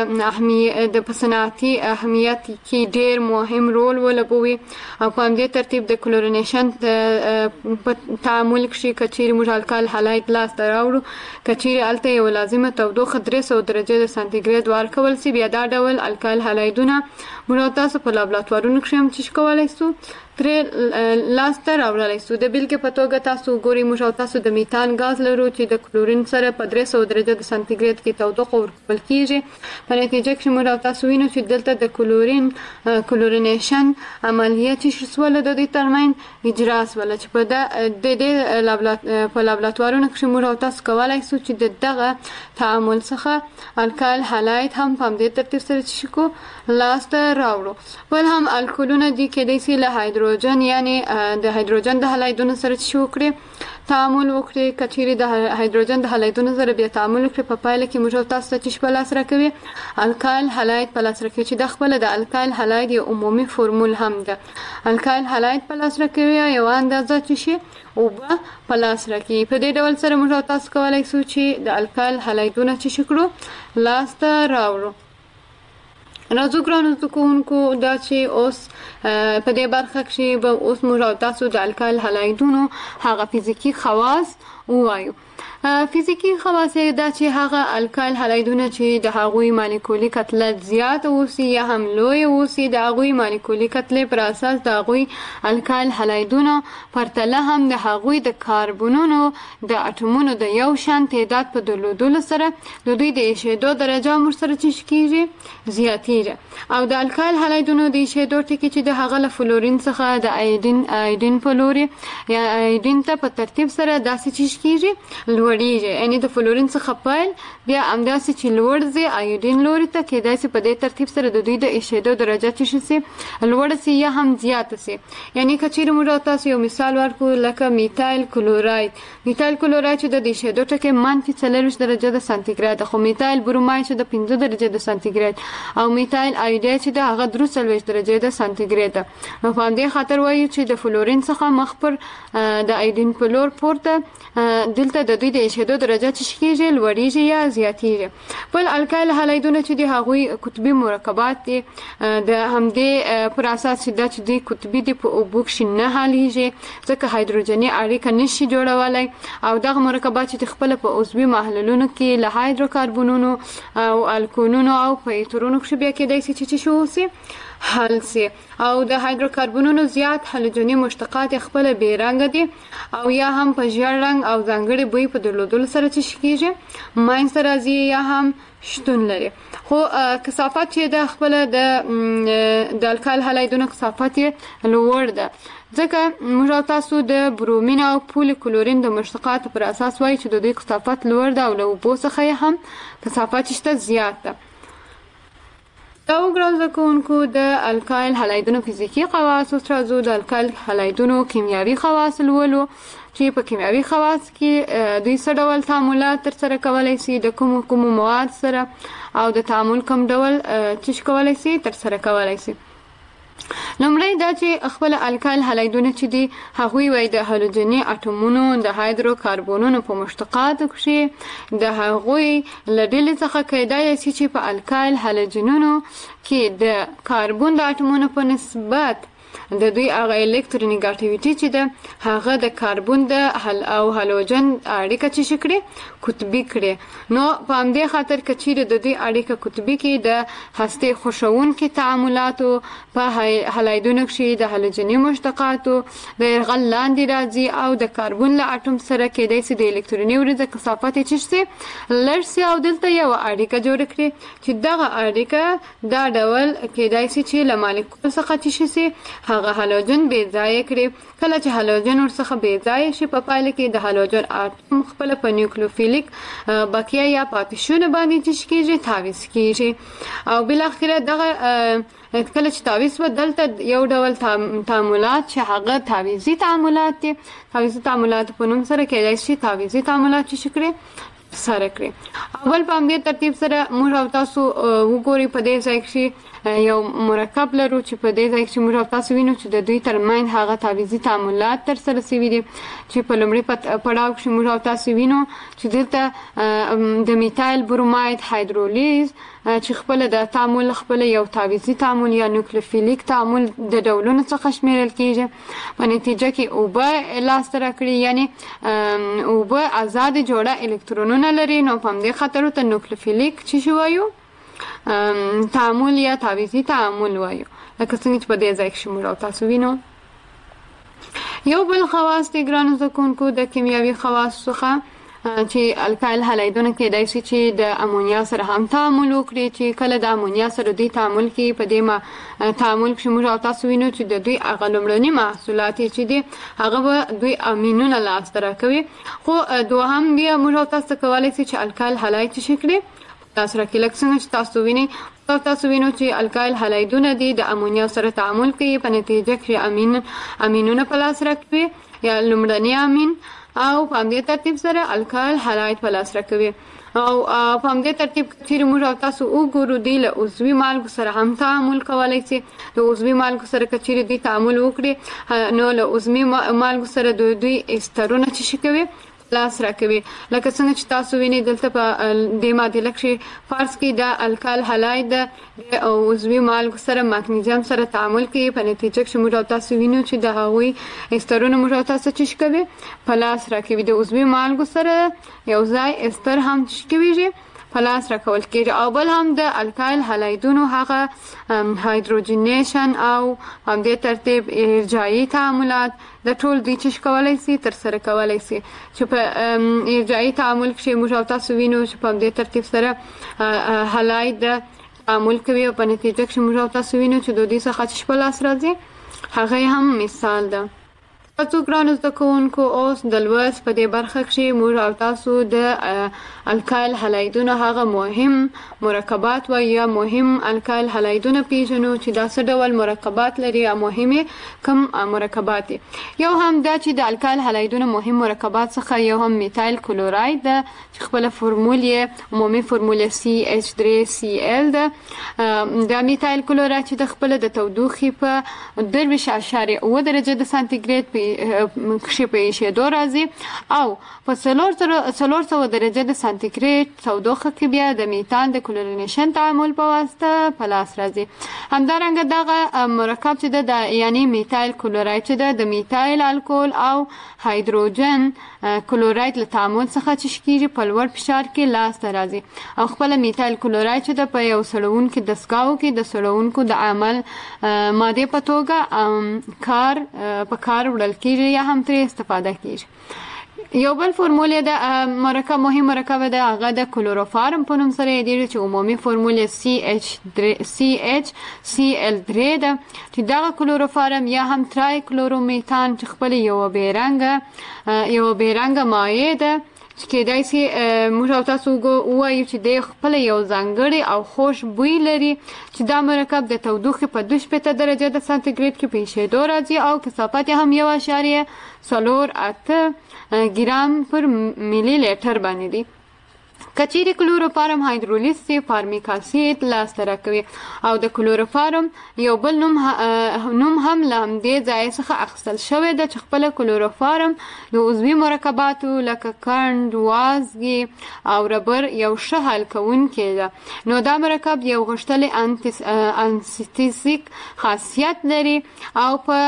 [SPEAKER 3] چې د صنعتي اهمیت کې ډېر مهم رول ولوبوي او په همدې ترتیب د کلورینیشن په تعامل کې کچیرې موږ الکایل هالاید لاسته راوړو کچیرې هلته یو لازمه تودوخه 300 درجه د سانتیګریډ ورکول شي بیا دا ډول الکایل هالایدونه موږ تاسو په لابراتوارونو کې هم چې کولای شو ترې لاسته راوړلی شو. د بیلګې په توګه تاسو ګورئ موږ تاسو د میتان غاز لرو چې د کلورین سره په 300 درجه د سانتیګریډ کې تودوخه ورکول کیږي. په نتیجه کې موږ تاسو وینو چې دلته د کلورینیشن عملیه چې شوله د دې ترمن اجرا شوله چې په د په لابراتوارونو کې موږ تاسو کولای شو چې دغه تعامل څخه الکایل هالاید هم په دې ترتیب سره چې کو لاسته راوړو. بل هم الکولونه دي کېدای شي له هایدروجن یعنی د هایدروجن د هالایدونو سره چې وکړي تعامل وکړي کچیرې د هایدروجن د هالایدونو سره بیا تعامل وکړي په پایله کې موږ تاسو ته چې په لاس راکوي الکایل هالاید په لاس راکوي چې د خپل د الکایل هالاید یو عمومي فورمول هم ده. الکایل هالاید په لاس راکوي یو اندازه چې شي او په لاس راکوي. په دې ډول سره موږ تاسو کولای شو چې د الکایل هالایدونه چې کړو لاسته راوړو. راځو ګرانو زده کوونکو دا چې اوس په دې برخه کې به اوس موږ تاسو د الکایل هالایدونو هغه فزیکی خواص ووایو. فزیکی خواص دا چې هغه الکایل هالایدونه چې د هغوی مالیکولي کتله زیات اوسي یا هم لوی اوسي د هغوی مالیکولي کتله پر اساس د هغوی الکایل هالایدونه پرتله هم د هغوی د کاربونونو د اټومونو د یو شان تعداد په درلودلو سره د دوی د ایشېدو درجه هم سره کېږي زیاتېږي او د الکایل هالایدونو د ایشېدو ټکي چې د هغه له فلورین څخه د آیودین فلوري یا آیودین ته په ترتیب سره داسې کیږي لوړیږي، یعنی د فلورین څخه پیل بیا همداسې چې لوړ ځي ایودین لوري ته، کېدای شي په دې ترتیب سره د دوی د ایشېدو درجه چې شي لوړه سي یا هم زیاته سي. یعنی که چیرې موږ تاسو یو مثال ورکو لکه میتایل کلوراید چې د ایشېدو ټکي -40 درجه د سانتیګراد، خو میتایل بروماید چې د 5 درجه د سانتیګراد او میتایل ایوداید چې د هغه 43 درجه د سانتیګراد. نو په دې خاطر وایي چې د فلورین څخه مخ پر د ایودین په لور پورته دلته د دوی د ایشېدو درجه چې کیږي لوړیږي یا زیاتیږي. بل الکایل هالایدونه چې د هغوی قطبي مرکبات دي د همدې پر اساس چې د قطبي دي په اوبو کې نه حلیږي ځکه هایدروجني اړیکه نشي جوړولای، او دغه مرکبات چې خپل په عضوي محلولونو کې له هایدروکاربونونو او الکولونو او پیترونو کې بیا کېدای شي چې شو سي حل سي، او د هایدروکاربونونو زیات هالوجني مشتقات خپل بې رنګ دي او یا هم په ژیړ رنګ او ځانګړي بوی په درلودلو سره چې کیږي ماینس راځي یا هم شتون لري. خو کثافت چې د خپل د الکایل هالایدونو کثافت لوړ ده، ځکه موږ تاسو د برومین او پولی کلورین د مشتقات پر اساس وایي چې د دوی کثافت لوړ ده او له اوبو څخه هم کثافت شته زیات ده. دا وګورئ ځکهونکو د الکایل هالایدونو فزیکی خواص او ترازو د الکایل هالایدونو کیمیاوي خواص لولو چې په کیمیاوي خواص کې دوی څه ډول تعاملات ترسره کولای شي د کوم مواد سره او د تعامل کوم ډول چې کولای شي ترسره کولای شي. لومړی دا چې خپل الکایل هالایدونه چې دي هغوی وای د هالوجني اټومونو د هایدروکاربونونو په مشتقاتو کې د هغوی لډلې څخه کېدای شي چې په الکایل هالوجنونو کې د کاربون د اټومونو په نسبت د دوی هغه الکترونیګټیویټي چې ده هغه د کاربون د او هالوجن اړیکه چې شکړي قطبي کړي. نو په همدې خاطر که چیرې د دوی اړیکه قطبي کې د هستې خوشونکي تعاملاتو په هالایدونو کې د هالوجني مشتقاتو د یرغل لاندې راځي او د کاربون له اټوم سره کېدای شي د الکتروني ورځ کثافت یې چشسي لږ سي او دلته یو اړیکه جوړ کړي چې دغه اړیکه دا ډول کېدای شي چې له مالیکول څخه چشسي هغه هالوجن بې ځای کړي. کله چې هالوجن ورڅخه بې ځای شي په پایله کې د هالوجن اټوم خپل په نیوکلیوفیلیک بقیه یا پاتیشونه باندې چې کېږي تعویض کېږي او بالاخره دغه کله چې تعویض بدلته یو ډول تعاملات چې هغه تعویضي تعاملات دي، تعویضي تعاملات په نوم سره کېدای شي تعویضي تعاملات چې شکرې سره کړی. اول په همدې ترتیب سره موږ او تاسو وګورئ په دې ځای کې یو مرکب لرو چې په دې ځای کې موږ او تاسو وینو چې د دوی ترمنځ هغه تعویضي تعاملات ترسره شوي دي چې په لومړي پړاو کې موږ او تاسو وینو چې دلته د میتایل بروماید هایدرولیز چې خپل د تعامل خپل یو تعویضي تعامل یا نیوکلیوفیلیک تعامل د ډولونو څخه شمیرل کیږي. په نتیجه کې اوبه لاسته راکړي، یعنی اوبه آزاد جوړه الکترونونه لري. نو په همدې خاطر ته نیوکلیوفیلیک چې وایو تعامل یا تعویضي تعامل وایو، لکه څنګه چې په دې ځای کې موږ تاسو وینو. یو بل خواص د ګرانو زکونکو د کیمیاوي خواص څخه چې الکایل هالایدونه کېدای شي چې د امونیا سره هم تعامل وکړي، چې کله د امونیا سره دوی تعامل کوي په دې تعامل کې موږ تاسو وینو چې د دوی هغه لومړني محصولات چې دي هغه به دوی امینونه لاسته راکوي. خو دوهم بیا موږ تاسو کولی شي چې الکایل هالاید چې کړي تاسو راکې لکه څنګه چې تاسو وینئ تاسو وینئ چې الکایل هالایدونه دي د امونیا سره تعامل کوي، په نتیجه کې امینونه په لاس راکوي یا لومړني امین او په همدې ترتیب سره الکایل هالاید په لاس راکوي. او په همدې ترتیب چې موږ تاسو وګورو دی له عضوي مالګو سره هم تعامل کولای شي. د عضوي مالګو سره کچېرې دی تعامل وکړي نو له عضوي مالګو سره دوی استرونه چې کوي لاس راکوي. لکه څنګه چې تاسو وینئ دلته په دې معادله کې فرض کړئ د الکایل هالاید د عضوي مالګو سره مګنیزیم سره تعامل کوي، په نتیجه کې موږ تاسو وینو چې د هغوی استرونه موږ تاسو چې کوي په لاس راکوي. د عضوي مالګو سره یو ځای استر هم کوي په لاس راکول کېږي. او بل هم د الکایل هالایدونو هغه هایدروجنیشن او همدې ترتیب ارجاعي تعاملات د ټول دوی چې کولی شي ترسره کولی شي چې په ارجاعي تعامل کې موږ تاسو وینو چې په همدې ترتیب سره هالاید تعامل کوي او په نتیجه کې موږ تاسو وینو چې د دوی څخه چې په لاس راځي هغه هم مثال ده. تاسو ګرانو زده کوونکو اوس د لوست په دې برخه کې موږ او تاسو د الکایل هلایدونو هغه مهم مرکبات و یا مهم الکایل هلایدونه پیژنو چې دا څه ډول مرکبات لري او مهمه کوم مرکبات یو هم دا چې د الکایل هلایدونو مهم مرکبات څخه یو هم میتایل کلوراید د خپل فرموله عمومي فرموله CH3Cl د میتایل کلوراید چې د خپل د تودوخې په 2.8 درجه د سانتیګریډ په شیدو راځي او په 400 درجه د سانتیګریډ تودوخه کې بیا د میتان د کلورینیشن تعامل په واسطه په لاس راځي. همدارنګه دغه مرکب چې د یعنی میتایل کلوراید چې د میتایل الکول او هایدروجن کلوراید له تعامل څخه چې کیږي په لوړ فشار کې لاس ته راځي او خپل میتایل کلوراید چې د په یو سړونکو د دستګاو کې د سړونکو د عمل ماده په توګه کار وړل کیږي یا هم ترې استفاده کیږي. یو بل فرموله د مرکب مهم مرکب د هغه د کلوروفارم په نوم سره دی چې عمومي فرموله CHCl3 ده چې دا کلوروفارم یا هم ترای کلورومیتان چې خپل یو بیرنګ مایع ده چې دای سي موږ تاسو وایو چې د خپل یو ځانګړي او خوش بوی لري چې دا مرکب د تودوخې په 2.8 درجه د سانتیګریډ کې په شیدو راځي او کثافت هم 1.08 ګرام پر ملي لیټر باندې دی. کچيري کلوروفارم هایدرولیز فارمیک اسید لاس ته راکوي او د کلوروفارم یو بل نوم هم لهم دې ځای څخه اخیستل شوی د خپل کلوروفارم د عضوي مرکباتو لکه کند وازګي او ربر یو ښه حل کوونکی ده. نو دا مرکب یو غښتلی انستیزیک خاصیت لري او په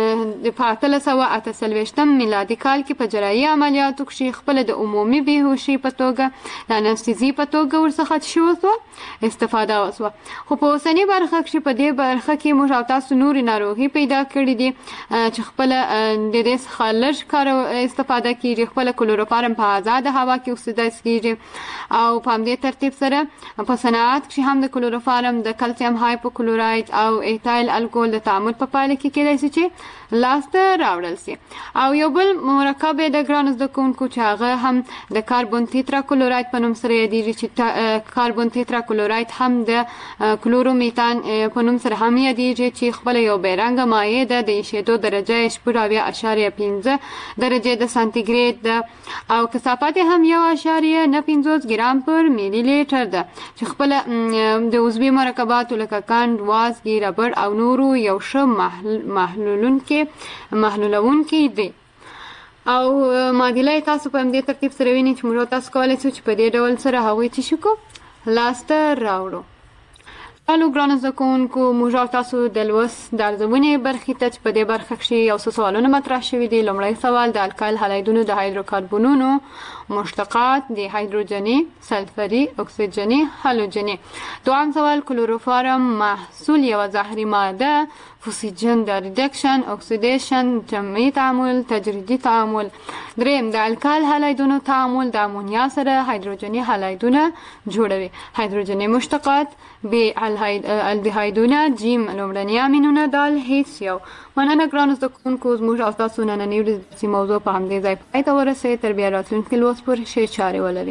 [SPEAKER 3] 1948 میلادي کال کې په جراحي عملیاتو کې خپل د عمومي بیهوشي په توګه د انستیزي په توګه ورڅخه شو استفاده وسوه. خو په اوسنی برخه کې په دې برخه کې موږ او تاسو نوري ناروغي پیدا کړې دي چې خپل د دې څخه لږ کار استفاده کیږي. خپل کلوروفارم په آزاد هوا کې اوکسیدایز کیږي او په همدې ترتیب سره په صنعت کې هم د کلوروفارم د کلسیم هایپوکلوراید او ایتایل الکول د تعامل په پایله کې کېدای شي چې لاسته راوړل شي. او یو بل مرکب د ګرانز د کوونکو چې هغه هم د کاربون تیترا کلوراید په نوم سره یادېږي چې کاربون تیترا کلوراید هم د کلورومیتان په نوم سره هم یادېږي چې خپل یو بیرنګ مایع ده د شیدو درجه 0.5 درجه د سانتیګریډ ده او کثافت هم 1.95 ګرام پر ملي لیټر ده چې خپل د عضوي مرکباتو لکه کند وازګي ربر او نورو یو ښه محلولونکي دي. او معادله تاسو په دې ترتیب سره وینئ چې موږ تاسو کولای شو چې په دې ډول سره هغوی چې شو لاسته راوړو. الو ګرانو زده کوونکو موږ تاسو د لوست د ارزونې برخې ته چې په دې برخه کې یو څه سوالونه مطرح شوي دي. لومړی سوال د الکایل هلایدونو د هایدروکاربونونو مشتقات د هایدروجني سلفري اکسیجني هالوجني. دویم سوال کلوروفارم محصول یو زهري ماده فوسیجن د ریډکشن اکسیدیشن جمعي تعامل تجریدي تعامل. دریم د الکایل هلایدونو تعامل د امونیا سره هایدروجني هلایدونه جوړوي. هایدروجني مشتقات ب الدهایدونه جیم لومړني امینونه دال هیڅ یو. مننه ګرانو زده کوونکو زموږ او تاسو نننۍ ورځې موضوع په همدې ځای پای ته ورسوي. تر بیا راتلونکي لوست پورې ښې چارې ولري.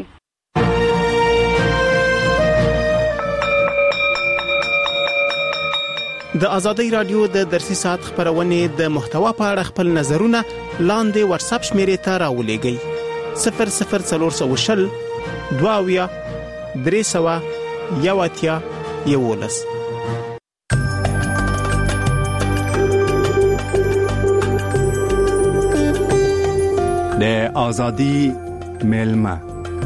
[SPEAKER 4] د ازادۍ رادیو د درسي ساعت خبرونه د محتوا په اړه خپل نظرونه لاندې واتس اپ شمیرې ته راولېږئ 00420 22 300 11
[SPEAKER 5] د ازادي ملما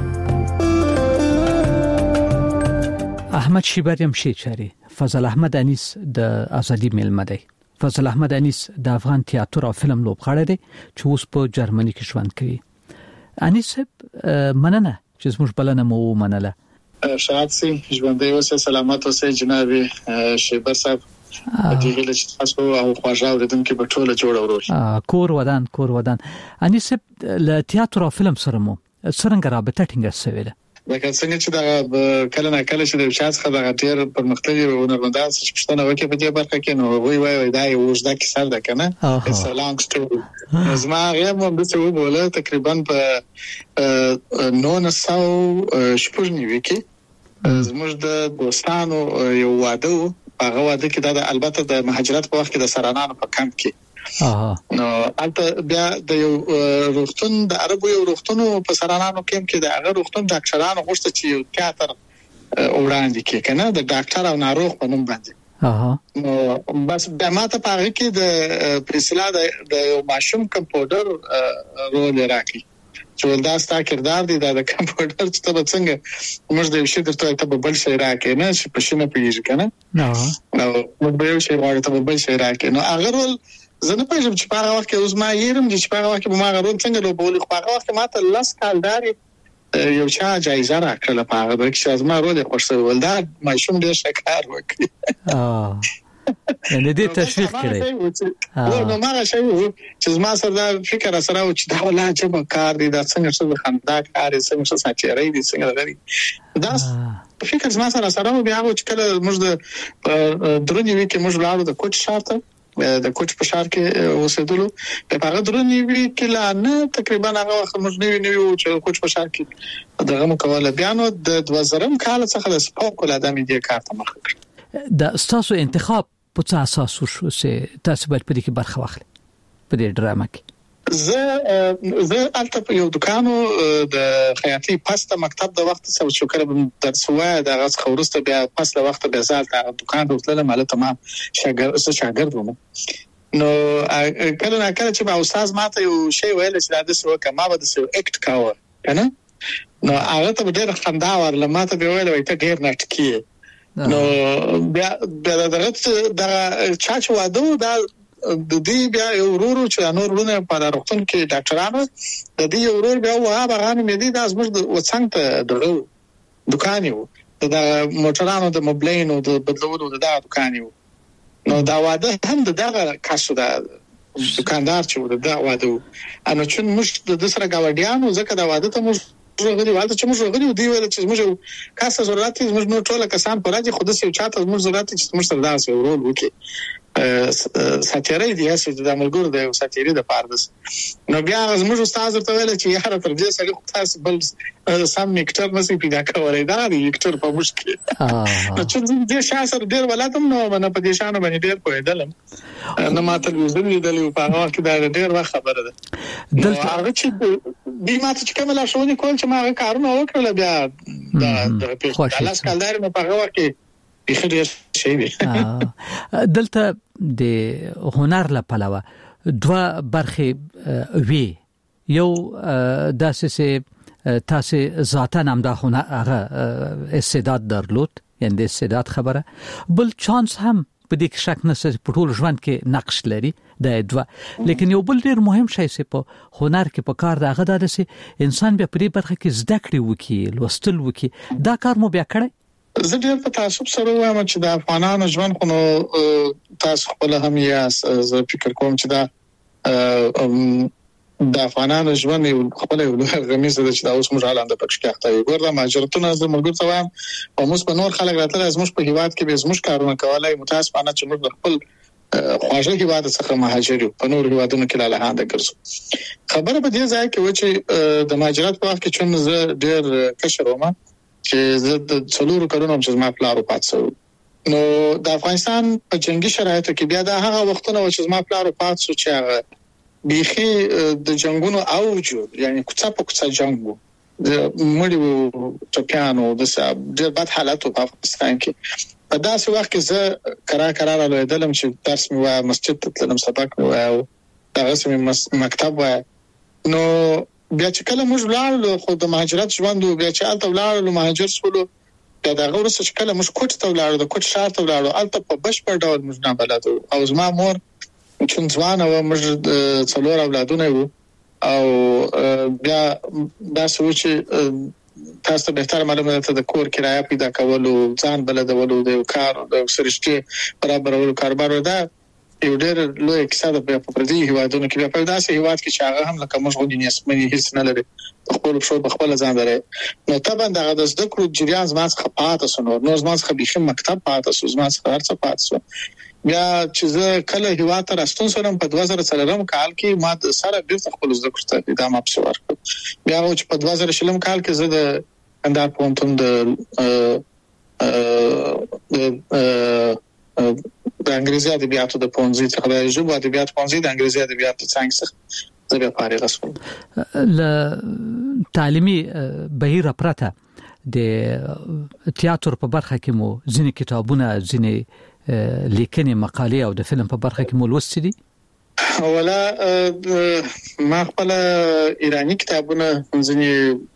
[SPEAKER 6] احمد شیبریم شیچری فضل احمد انیس د ازادي ملما دی. فضل احمد انیس د افغان تیاتر او فلم لوبغاړی دی چې اوس په جرمني کې ژوند کوي. انیس مننه چې زموږ بلنه مو منله.
[SPEAKER 7] شاد سي ژوندۍ اوسه سلامت اوسه جناب شیبر صاحب. دغه له تاسو او خواږه اوریدونکو په ټوله جوړ ورور
[SPEAKER 6] کور ودان انیس له تیاتر او فلم سره مو څنګه رابطه ټینګه شوې ده؟
[SPEAKER 7] لکه څنګه چې دا کله نه کله چې د شاس خبره ډیر پرمختللي ونرمندان څه پښتنه وکي په دې برخه کې نو وای دا یو وژدا کې سر ده کنه it's a long story زما غیر مو د څه وبوله تقریبا په 900 شپږنی وکی زموږ د دوستانو یو واده هغه واده کې دا البته د مهاجرت په وخت کې د سرانانو په کمپ کې نو البته بیا د یو روغتون د عربو یو روغتون په سرانانو کې د هغه روغتون ډاکټرانو غوښته چې یو تیاتر وړاندې کې کنه د ډاکټر او ناروغ په نوم باندې نو بس د ماته په هغه کې د پرسلا د یو ماشوم کمپیوټر رول راکې چې دا ستا کردار دی دا د کمپیوټر چې ته څنګه موږ د شي درته ته بل شي راکې نه چې په شنه پیږي کنه نو موږ به یو شي غواړو ته بل شي راکې نو هغه رول زه نه پېژنم چې په هغه وخت کې اوس ما یېرم چې په هغه وخت کې ما غوړم څنګه لوبول خو هغه وخت ماته لاس کالداري یو چا جایزه راکړه په هغه کې چې ما رول خوښه ولدا ماشوم ډېر شکار وکړي
[SPEAKER 6] نه دې تشویق کړي
[SPEAKER 7] نو ما راځي چې ما سره فکر سره و چې دا ولا چې کار دي دا څنګه څه خندا کار څنګه څه ساتيري دي څنګه غري دا فکر ما سره بیا چې کله موږ د درونی وی کې موږ لاړو د کوچ شارته د کوچ په شار کې اوسېدلو په هغه درونی وی کې لا نه تقریبا هغه وخت موږ نیو چې کوچ په شار کې دغه مکواله بیانو د 2000 کال څخه د سپوک ولادمې دې کارته مخ کړ
[SPEAKER 6] د استاسو انتخاب په څه اساس وشو چې تاسو باید په دې کې برخه واخلئ په دې ډرامه کې
[SPEAKER 7] زه البته یو دکانو د خیاطي پاسته مکتب د وخت څخه شو کړم درس وای د غاز خورسته بیا پاسله وخت به زال د دکان وتلم مله تمام شاګرد وم نو کله نه کله چې با استاد ماته یو شی ویل چې دا څه وکړه ما به د څه اکټ کاوه کنه نو هغه ته ډېر خندا ورله ماته به ویل وای ته ډېر نټکی نو بیا دغه چا چې واده دا د دې بیا یو ورور چې نور ورونه په راغتون کې ډاکټرانو د دې ورور بیا واه باغانه مې دي د ازمر وڅنګ ته دغه دکان یو د موټرانو د موبلینو د بدلولو د دکان یو نو دا واده هم دغه کاسو د دکاندار چې دا واده انو چې موږ د سره گاوډیانو ځکه دا واده ته موږ غوړي والته چې موږ غوړي دی ویل چې موږ کاسه ضرورت موږ نو ټول کسان پر راځي خود سې چاته موږ ضرورت چې موږ سره داسې ورول وکي ساتيري دی چې د ملګرو د ساتيري د پاردس نو بیا موږ استاد ته ویل چې یاره تر دې سره تاسو بل سم میکټر نسی پیدا کولای دا دی میکټر په مشکل نو چې دې شاسر ډیر ولادم نو نه په دې شانو باندې ډیر پوهیدلم نو ما تلویزیون لیدلې په هغه وخت دا ډیر وخت خبره ده دلته هغه چې دې ماته چې کومه لاشونی کول چې ما کارونه وکړل بیا د لاس کالدار په هغه وخت کې
[SPEAKER 6] دلته د هنر لپاره دوه برخې وی یو داسې تاسو ذاتا نام دا هغه استعداد درلود یعنی د استعداد خبره بل چانس هم په دې کې شک نشته په ټول ژوند کې نقش لري د دوه لیکن یو بل ډیر مهم شی چې په هنر کې په کار دغه داسې انسان بیا په دې برخه کې زده کړې وکي لوستل وکي دا کار مو بیا کړی
[SPEAKER 7] زه ډېر په تعصب سره وایم چې د افغانانو ژوند خو تاسو خپل هم یې زه فکر کوم چې دا د افغانانو ژوند خپل یو غمیز ده چې دا اوس موږ حالانه پکښ کې اخته یو ګورم ماجرتونه زه مرګ ته وایم او موږ په نور خلک راتل از موږ په هیواد کې به زموږ کارونه کولای متاسفانه چې موږ خپل خواږه هیواد څخه مهاجر په نور هیوادونو کې لاله هانده ګرځو خبره په دې ځای کې و چې د ماجرت په وخت کې چې زه ډېر کشر وم چې زه د څلورو کلونو چې ما پلارو پاتسو نو د افغانستان په جنگي شرایطو کې بیا د هغه وختونه چې ما پلارو پاتسو چې هغه بيخي د جنگونو اوج یعنی کوڅه په کوڅه جنگو د مړي ټپيانو د ډېر بد حالت په افغانستان کې په داسې وخت کې زه قرار لویدلم چې درس مې وای مسجد ته تلم سبق مې وای او دغه سمې مکتب وای نو بیا چې کله موږ لاړو خو د مهاجرت ژوند بیا چې الته لاړو مهاجر شولو بیا دغه ورسره چې کله موږ کوټ ته لاړو د کوټ شهر ته لاړو الته په بشپړ ډول موږ نه بلدو او زما مور چې ځوانه و موږ څلور اولادونه وو او بیا دا سوچ تاسو به تر معلومه ده د کور کرایه پیدا کولو ځان بلدولو د کار د سرشتي برابرولو کاروبار ده یو ډېر لوی اقتصاد په پردي هیوادونو کې په داسې هیواد کې چې هغه هم لکه موږ غوډي نسبتي هیڅ نه لري خپل شو خپل ځان لري نو طبعا دغه د زده کړو جریان زما څخه پاتې شو نو زما څخه به مکتب پاتې شو زما څخه هر څه پاتې شو بیا چې زه کله هیواد ته راستون سره په 2003 کال کې ما سره بیرته خپل زده کړو ته ادامه ورکړ بیا چې په 2000 کال کې زه د کندهار پوهنتون د انګریزي ادبیاتو د پونځي څخه د ژبو ادبیات پونځي د انګریزي ادبیاتو څنګه څخه زه به فارغ شوم
[SPEAKER 6] ل تعلیمي بهیر پرته د تیاتر په برخه کې مو ځینې کتابونه ځینې لیکنې مقالې او د فلم په برخه کې مو لوستې دي
[SPEAKER 7] ولا ما خپل ایرانی کتابونه ځینې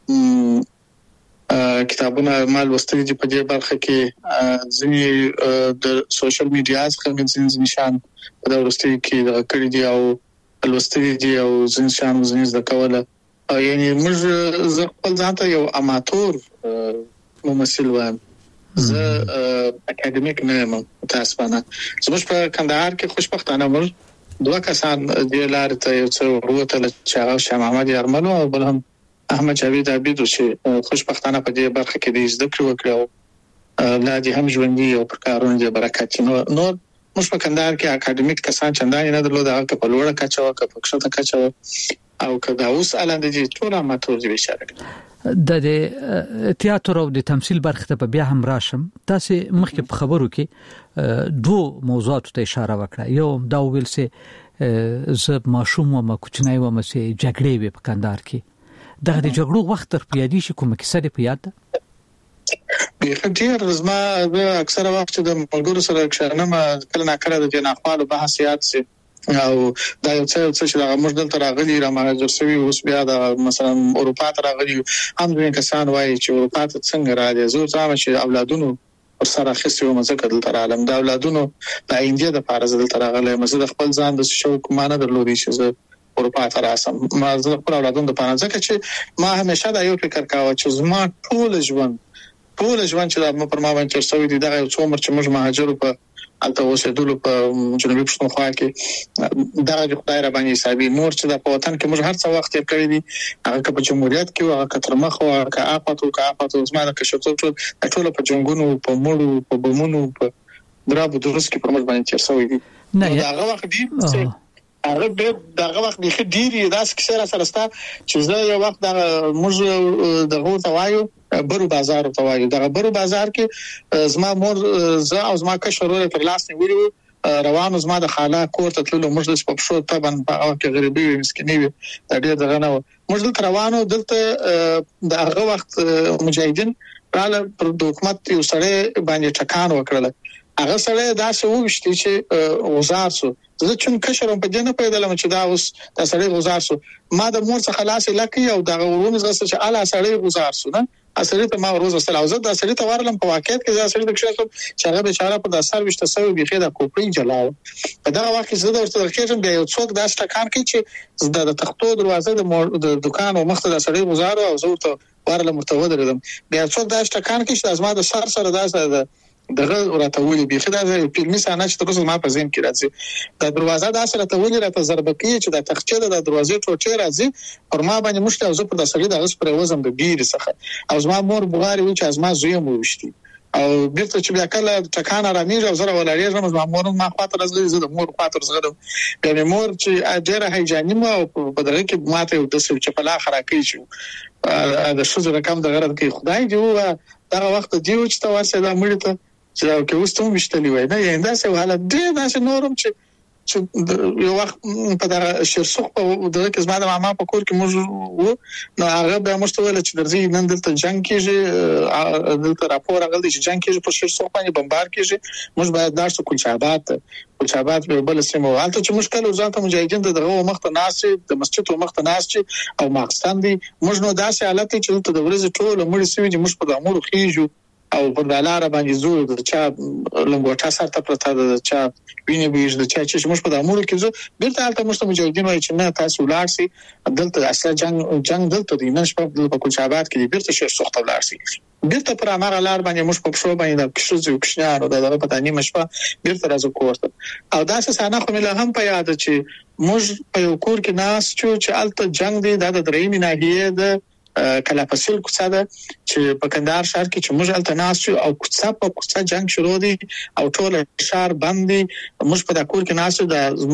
[SPEAKER 7] کتابونه مال وستري دي په دې برخه کې ځینې د سوشل میډیا څخه ځینې شان په دورستي کې د کړي دي او لوستري دي او ځینې شان ځینې د کوله یعنی موږ خپل ځان ته یو اماتور ممثل وایم زه اکیډمیک نه یم تاسفانه زموږ په کندهار کې خوشبختانه موږ دوه کسان د لارې ته یو څو وروته چې هغه شاه محمد یارمنو او بل هم احمد جاوید عبیدو چې خوشبختانه په دې برخه کې د زده کړو وکړو لا دي هم ژوندۍ او پر کارونه دي برکت نو موږ په کندهار کې اکیډمیک کسان چندانې نه درلود هغه په لوړه کچه او په کښته کچه او کدا اوس الاند دي ټول اماتور دي اشاره
[SPEAKER 6] د تیاتر او د تمثيل برخه ته بیا هم راشم تاسو مخکې په خبرو کې دوه موضوعات ته اشاره وکړه یو دا ویل سي زب ماشوم او ما کوچنی و مسي جګړې وي په کندهار کې دغه د جګړو وخت تر پیادي شي کومه کیسه دی په یاد ده
[SPEAKER 7] به ډیر زما اکثره وخت د ملګرو سره کښنم کله ناکړه د جناخوالو بحثيات سي او دا یو څه چې دا موږ دلته راغلي را مهاجر شوی اوس بیا د مثلا اروپا ته راغلي هم دوی کسان وایي چې اروپا ته څنګه راځي زه ځم چې اولادونو سره خسته و مزه کدل تر عالم دا اولادونو د انډیا د فارز دلته راغلي مزه د خپل ځان د شوق مانه درلودي چې زه اروپا ته راسم ما زه خپل اولادونو د پانځه چې ما همیشه دا یو فکر کاوه چې زما ټول ژوند چې دا پر ما باندې ترسوي دي دا یو څو عمر چې موږ مهاجرو په البته اوسېدلو په جنوبي پښتونخوا کې دا د خدای را باندې حسابي مور چې د وطن کې موږ هر څه وخت یې کړی دي هغه په جمهوریت کې هغه کترمخ او کاپاتو زما د کشفتو ټول په جنگونو په مړو په بمونو په درابو درس کې پر موږ باندې ترسوي دي دا هغه وخت دی هغه دغه وخت به ډیری داس کې سره سره چې زه یو وخت د موږ دغه توایو برو بازار توایو دغه برو بازار کې زما مور زه او زما کشرونه پر لاس نیولې روانو زما د خاله کور ته تللو موږ د پښو طبعا په هغه کې غریبي مسکینی وي دا ډېر دغه نه موږ د روانو دلته دغه وخت مجاهدین رااله پر حکومت یو سره باندې ټکان وکړل هغه سره دا څه وشتي چې وزار سو زه چې کشرم په جنه پیدل چې دا اوس دا سره وزار سو ما د مور څخه خلاص لکه او دا ورونه زغسه چې اعلی سره وزار سو نه اصلي ته ما روز سره او زه د اصلي ته ورلم په واقعیت کې دا سره د کښته چې هغه بیچاره په 10 وشته سوي بيخي د کوپري جلاو په دا وخت کې زه د ورته کېږم بیا یو څوک دا ستکان کې چې د تختو دروازه د دکان او مخ ته سره وزار او زه ورته ورلم مرتود لرم بیا څوک دا ستکان کې چې ازما د سره دا دغه راته ولي بيخي دا فلمي سانه چې تاسو ما په ذهن کې راځي دا دروازه دا سره ته ولي راته ضربه کوي چې دا تخچه د دروازې ټوټه راځي پر ما باندې مشته او زه پر داسې د غس پر وزم د ګیر څخه او زما مور بغاري و چې ازما زوی مو وشتي او بیرته چې بیا کله ټکان رامیږي او زره ولاري زما مور ما خاطر راځي زه د مور خاطر زغدم یعنی مور چې اجره هیجاني مو په دغه کې ماته د څه چې په لا خراکې شو د شوزه رقم د غرض کې خدای دی و دا وخت دی چې تاسو دا مړ ته چې او کې وستوم وشتلی وای نه ینده څه حالت دی دا څه نورم چې یو وخت په دا شرسوخ په دغه کې زما د ماما په کور کې موږ وو نو هغه به موږ ته ویل چې درځي نن دلته جنگ کېږي دلته راپور راغلی چې جنگ کېږي په شرسوخ باندې بمبار کېږي موږ باید داشته کلچابات به بل سیمه حالت چې مشکل ځانته مجاهدین دغه مخته ناس د مسجد مخته ناس او ماخستان دي موږ نو داسې حالت چې دلته د ورځې ټول مړ سوي دي موږ په دامور خيجو او په دلاره باندې زو د چا لنګوټه سره پرته د چا ویني بيج د چا چې موږ په دامور کې زو بیرته حالت موږ مجاهدین وایي چې نه تاسو لارسي دلته اصلا جنگ دلته دی نن شپه په کوچابات کې بیرته شي سخت لارسي بیرته پر امر لار باندې موږ په شو باندې د کشو کشنار او دغه په تانی مشپه بیرته راځو کوړه او دا څه سانه خو مله هم په یاد چې موږ په یو کور کې ناس چې الته جنگ دی د درېمې ناحیه د کله فصل کوڅه ده چې په کندهار شهر کې چې موږ الته ناس او کوڅه جنگ شروع دي او ټول شهر باندې موږ په دا کور کې ناس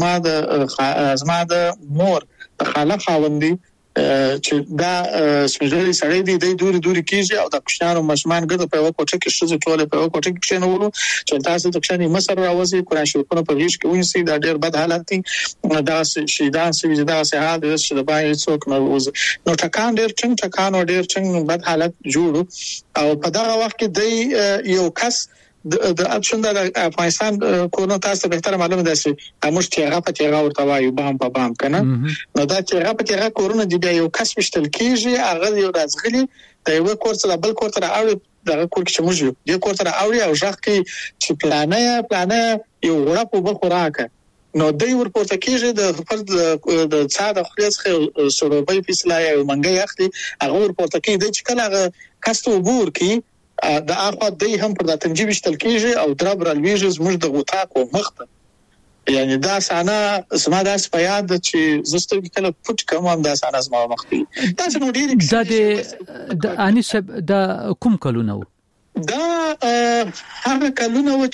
[SPEAKER 7] د زما د مور د خاله خاوندې چې دا سپېشلي سړی دی د دوري کیږي او د کښانو مشمان ګرځي په یو کوټه کې شته ټول په یو کوټه کې کښینولو چې تاسو د کښانې مصر راوځي قرآن شریفونه په غیږ کې ونیسي دا ډېر بد حالت دي دا شهیدان سوي دا سه حال د چې د باندې څوک نو ټکان ډېر څنګه بد حالت جوړ او په دغه وخت کې د یو کس د اپشن د افغانستان کورونو تاسو به تر معلومه ده چې موږ تیغه په تیغه ورته وایو بام په بام کنه نو دا تیغه په تیغه کورونه د یو کس مشتل کیږي هغه یو راځغلي د یو کور څخه بل کور ته راوړي دغه کور کې موږ یو کور ته راوړي او ځکه چې پلانه یو غړپ وبخوراکه نو دوی ورپورته کیږي د فرد د ساده خلیص سروبي فیصله یو منګي اخلي هغه ورپورته کیږي چې کله هغه کستو بور کی د اخو دوی هم پر د تنجیب شتل کیږي او درب رالویږي زموږ د غوتاکو مخته یعنی دا سانا زما د سپیاد چې زستو کله پټ کوم هم دا سانا زما مخته دا څنګه ډیر
[SPEAKER 6] د انیسب د کوم کلونه
[SPEAKER 7] دا هغه کلونه و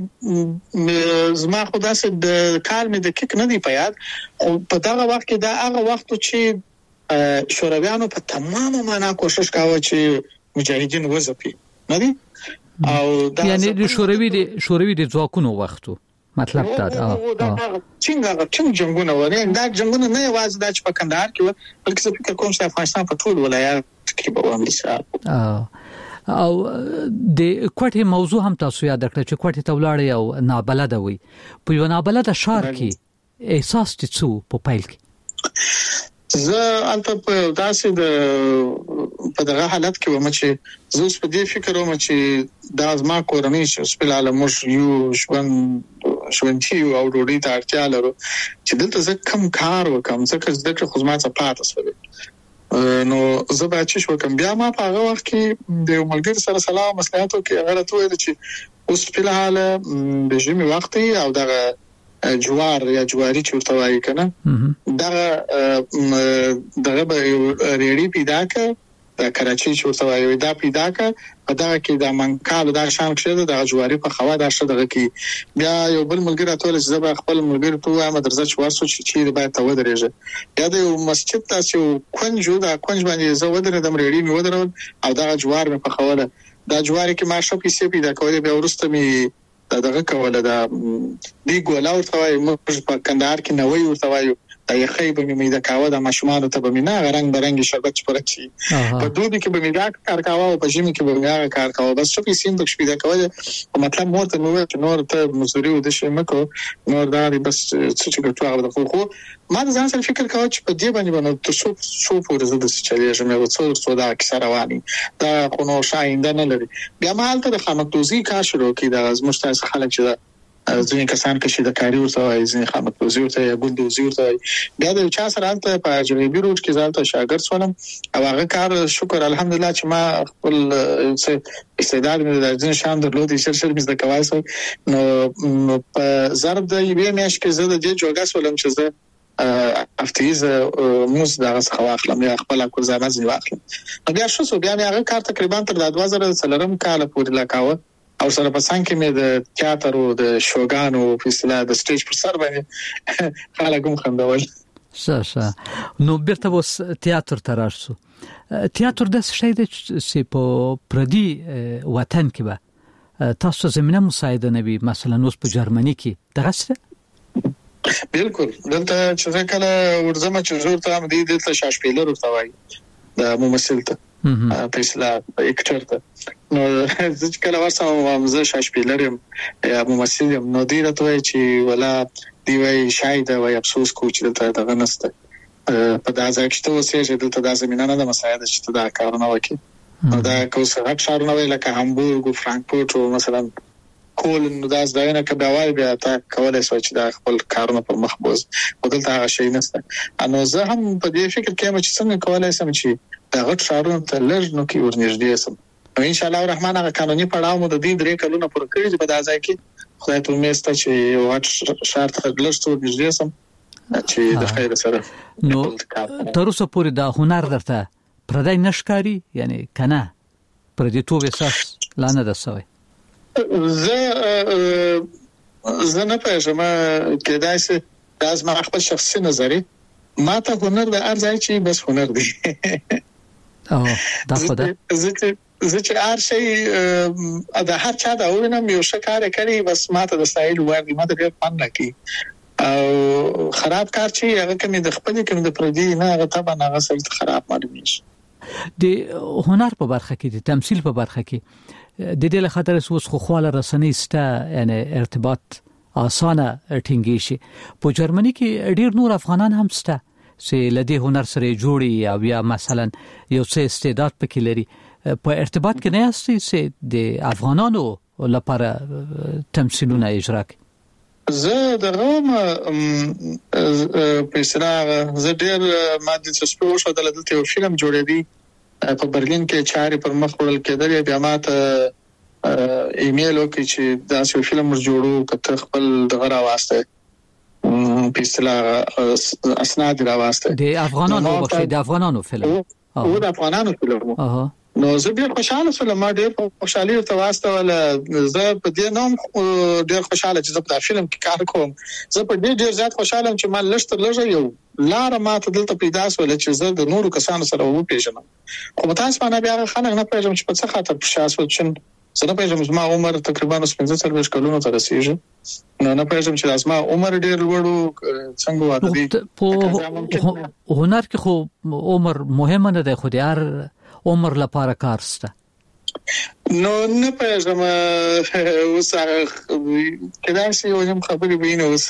[SPEAKER 7] چې زما خدا سره د کال مې د کیک نه دی پیاد او په دغه وخت کې دا هغه وخت چې شورویانو په تمامه معنا کوشش کاوه چې مجاهدین وځپي نه دي او دا
[SPEAKER 6] یعنی د شوروي د ځواکونو وختو مطلب دا
[SPEAKER 7] څنګه جنگونه ورې دا جنگونه نه یوازې د په کندهار کې بلکې فکر کوم چې افغانستان په ټول ولایت کې به ومني
[SPEAKER 6] او د کوټه موضوع هم تاسو یاد کړئ چې کوټه تولاړې او نابلده وي په یو نابلده شهر کې احساس تڅو په پایل کې
[SPEAKER 7] زه البته په داسې د په دغه حالت کې ومه چې زه په دې فکر ومه چې دا زما کورنۍ چې خپل عالموش یو ژوندۍ او ډوډۍ ته اړتیا لرو چې دلته زه کم کار وکم ځکه زده کړې خو زما څه پاتې شوی نو زه به چې وکم بیا ما په هغه وخت کې د ملګری سره سلام مصلحت وکړ هغه راته وویل چې اوس په حاله د ژمي وخت او دغه جوار یا جواری چې ورته وایي کنه دغه به ریډي پیدا کړ د کراچي چې ورته وایي دا پیدا کړ په دغه کې د منکال د شان کې د جواری په خوا د شته دغه کې بیا یو بل ملګری ټول چې زه خپل ملګری ته وایم درځه چې ورسو چې باید ته ودرېږي یا د مسجد تاسو کونجو دا کونج باندې زه ودرېدم ریډي مې ودرول او دا جوار مې په خوله دا جواری کې ما شو پیسې پیدا کولې بیا ورسته مې دغه کوله دا دی ګولا ورته وایي موږ په کندهار کې نوې ورته وایو دا یې خې به مې دا کاوه د ماشومان ته به مې نه رنگ برنګ شربت پرچی په دوبي کې به مې دا کار کاوه او په ژمي کې به مې کار کاوه بس څه پیسې د شپې دا کوله مطلب مور ته نو چې نور ته مزوري و د شمکو نور دا بس څه ګټو هغه خو ما ځان سره فکر کاوه چې په دې باندې باندې ته شو پورې زده چې چې مې څو دا کیسه رواني دا خو نو شاینده نه لري بیا ما حالت د خامکدوزي کار شروع کړ د زموږ تاسو خلک چې ځینې کسان چې د کاری ورته وایي ځینې خامکدوزي ورته یا ګلدوزي ورته وایي بیا د چا سره حالت په جنوبي روډ کې ځالته شاګرد شولم او هغه کار شکر الحمدلله چې ما خپل استعداد مې د ځین شان درلود چې شر مې د کوایسو نو په ضرب د یوې میاشتې کې زه د دې جوګه سولم چې زه افتیز موږ دا څه واخلم یا خپل کوزانه ځي واخلم بیا شو بیا مې هغه کار تقریبا تر 2003 کال پورې لاکاوه او سره په څنګه کې مې د تیاتر او د شوګانو فیصله د سټیج پر سر باندې خلک خندول
[SPEAKER 6] نو بیرته وس تیاتر ترارسو تیاتر د څه شي د چې په پردي وطن کې به تاسو زمينه مساعده نوي مثلا اوس په جرمني کې دغه څه
[SPEAKER 7] بالکل دلته چې کله ورځم چې زور ته مې دلته شاشپیلر ورته وایي د ممثل ته فیصله اکټر ته نو ځکه کله ورسره زه شاشپیلر یم یا ممثل یم نو دی راته وایي چې ولا دی وایي شاید وایي افسوس کوم چې دغه نسته په داسې کې ته اوسې چې دلته د زمينه نه د مساعده چې دا کارونه وکړي دا کوڅه ښارونه ویل لکه هامبورګ او فرانکفورت او مثلا کولن دا ځایونه کباوی بیا تا کولای شو چې دا خپل کارونه پر مخ بوز بدلته هغه شي نشته. نو زه هم په دې فکر کې چې څنګه کولای شم چې دا غټ ښارونه ته لږ نو کې ورنږدې شم. ان شاء الله الرحمن هغه قانوني پړاو مو د دې 3 کلونو پر کړی چې په دا ځای کې خدای ته امید ته چې یو غټ ښار ته لږ څه ورنږدې شم چې د خیر سره.
[SPEAKER 6] نو تر اوسه پورې دا هنر درته پردای نشکاری یعنی کنه پر دې توګه اساس لانه ده سوی.
[SPEAKER 7] زه نه پېژنم کېدای شي دا زما خپل شخصي نظر ما ته هنر د ارزای چې بس هنر دی.
[SPEAKER 6] دا خدای
[SPEAKER 7] زه چې هر شي د هر چا دا وینم یو شکار کوي بس ما ته د سایل ورګي ما ته ډېر فن لګي او خراب کار چې هغه کوم د خپل کوم د پردي نه هغه طبعا هغه سړي خراب معلومي شي.
[SPEAKER 6] د هنر په برخه کې د تمثيل په برخه کې د دې له خاطر اوس خو خواله رسنۍ سته یعنی ارتباط اسانه ټینګي شي. په جرمني کې ډیر نور افغانان هم سته چې لدی هنر سره جوړي او یا مثلا یو څه استعداد پکې لري. په ارتباط کې نه یاستئ چې د افغانانو لپاره تمثيلونه اجرا کوي؟
[SPEAKER 7] زه دغه په سره زه ډیر ماده سپورت شو دلته یو فلم جوړېدی په برلین کې چاري پر مخ وړل کېدل. بیا ماته ایمیل وکړي چې دا څو فلم جوړو کته خپل دغه واسطه په سره اسناد راواسته
[SPEAKER 6] د افغانانو فلم
[SPEAKER 7] او د افغانانو فلم. نو زه ډیر خوشاله شوم ما ډیر خوشاله تاسو ول زه په دې نوم ډیر خوشاله چې زه په فلم کې کار کوم. زه په دې ډیر زیات خوشاله یم چې ما لښتر لږه یو لار ما ته دلته پیدا شول چې زه د نورو کسانو سره و پیژنم. خو تاسو باندې بیا خلک نه پیژنم چې په څه خاطر شاسو چې زه نه پیژنم ما عمر تقریبا 15 کلونو ته رسیدم. نه پیژنم چې ما عمر ډیر لوړو څنګه واده دي.
[SPEAKER 6] په هنر کې خو عمر مهمه نه ده خو د هر عمر لپاره کار سته.
[SPEAKER 7] نو نه پیژنم اوس کله چې یو خبرې بینه اوس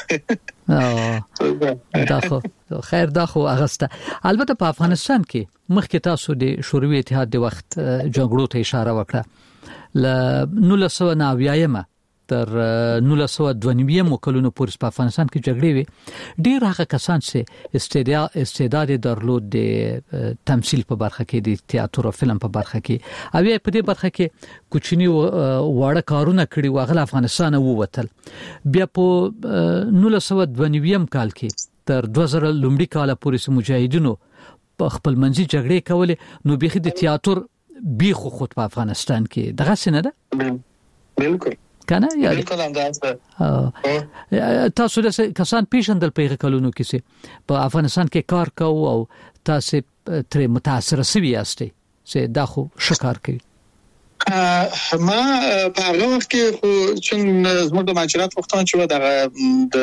[SPEAKER 6] دا خو خیر دا خو اغسته. البته په افغانستان کې مخکې تاسو د شوروي اتحاد د وخت جګړو ته اشاره وکړه. ل 1990 تر 1992 کلونو پورې په افغانستان کې جګړې وي. ډیر هغه کسان چې استعداد درلود د تمثيل په برخه کې د تئاتر او فلم په برخه کې او په دې برخه کې کوچنی واړه کارونه کړي واغله افغانستان ووتل. بیا په 1992 کال کې تر 2000 لومړي کال پورې مجاهدینو په خپل منځي جګړې کولې. نو بيخي د تئاتر بیخو خود په افغانستان کې دغه څه نه ده.
[SPEAKER 7] بالکل
[SPEAKER 6] کنه یا
[SPEAKER 7] بالکل اندازه
[SPEAKER 6] تاسو د کسان پیژندل پیغه کلونو کې سي په افغانستان کې کار کوي او تاسو تر متاثر سوي یاستئ چې دا خو شکار کوي.
[SPEAKER 7] ما په هغه وخت کې خو چې زموږ د ماجرات وختونه چې دغه د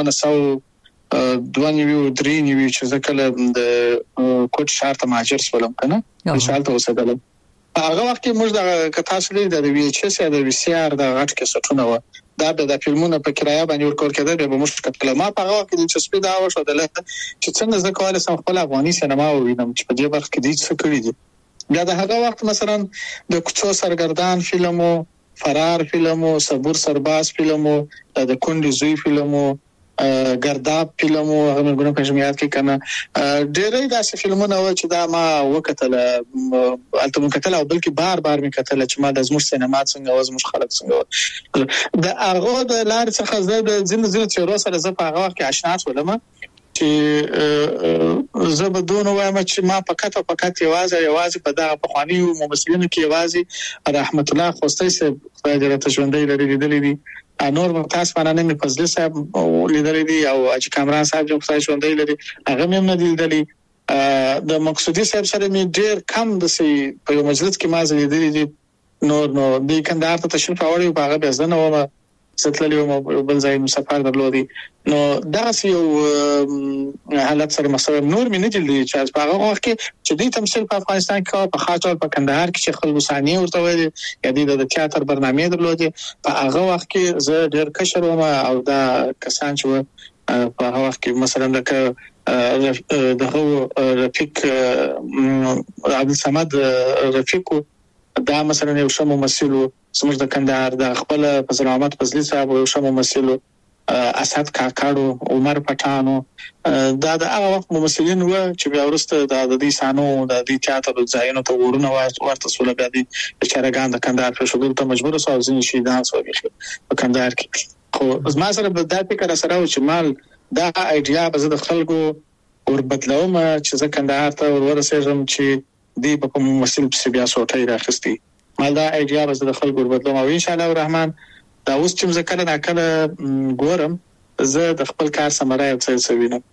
[SPEAKER 7] 1992 چې ځکه د کوټ شهر ته ماجر سولم کنه ان شاء الله اوسېدل. هغه وخت کې موږ د کتاسو د وی ایچ اس یا د وی سی ار د غټ کې سټونه و دا د فلمونو په کرایه باندې ورکول کېده. به موږ کتل ما په هغه وخت کې چې سپیډ او شو دله چې څنګه زه کولای شم خپل افغاني سینما ووینم چې په دې برخه کې دې څه کړی دي. بیا د هغه وخت مثلا د کوڅو سرګردان فلمو، فرار فلمو، صبر سرباز فلمو، د کندي زوی فلمو، ګرداب فلمو هغه موږ په جمعیت کې کنه ډېرې داسې فلمونه و چې دا ما وکتل البته کتل او بلکې بار می کتل چې ما د زموږ سینما څنګه و زموږ خلک څنګه و د هغه د لار څخه زه د زنده تیرو سره زه په هغه وخت کې آشنا شولم چې زه به دونه وایم چې ما فقط یوازې په دغه پخواني ممثلینو کې یوازې رحمت الله خوستي صاحب خدای دې ژوندۍ لري لیدلې دي. نور متاسف نه مې فضل صاحب لیدلې دي او اج کامران صاحب چې خدای ژوندۍ لري هغه مې نه لیدلې. د مقصودی صاحب سره مې ډېر کم د سي په یو مجلس کې ما لیدلې دي. نور نو د کندهار ته تشریف راوړی په هغه به زنه و ستللی و بل ځای مسافر درلودي. نو دا یو حالت سره مسوي نور مې نه جلدي چې په هغه وخت کې چې د تمثيل په افغانستان کې په خاطر په کندهار کې چې خلکو ثاني ورته وایي یا د تئاتر برنامه درلودي په هغه وخت کې زه ډېر کشر وم او دا کسان چې په هغه وخت کې مثلا لکه دغه رفیق عبد الصمد رفیق دا مثلا یو شمو ممثل زموږ د کندهار د خپل فضل احمد فضلی صاحب یو شمو ممثل اسد کاکاړو عمر پټانو دا د هغه وخت ممثلین و چې بیا ورسته د دې سانو د دې چاته ځایونو ته ورونه ورته سول بیا دي چرګان د کندهار په شګل ته مجبور سو ځین شي دا سوې په کندهار کې خو زما سره په دې فکر سره چې مال دا ایډیا به د خلکو ور بدلوم چې زه کندهار ته ورسېږم چې دی په ممثل په بیا سوټي راخستي مال دا ایډیا به د خلکو ور بدلوم او ان شاء الله الرحمن دا اوس چې زه کله ناکله ګورم زه د خپل کار سمره یو څه وینم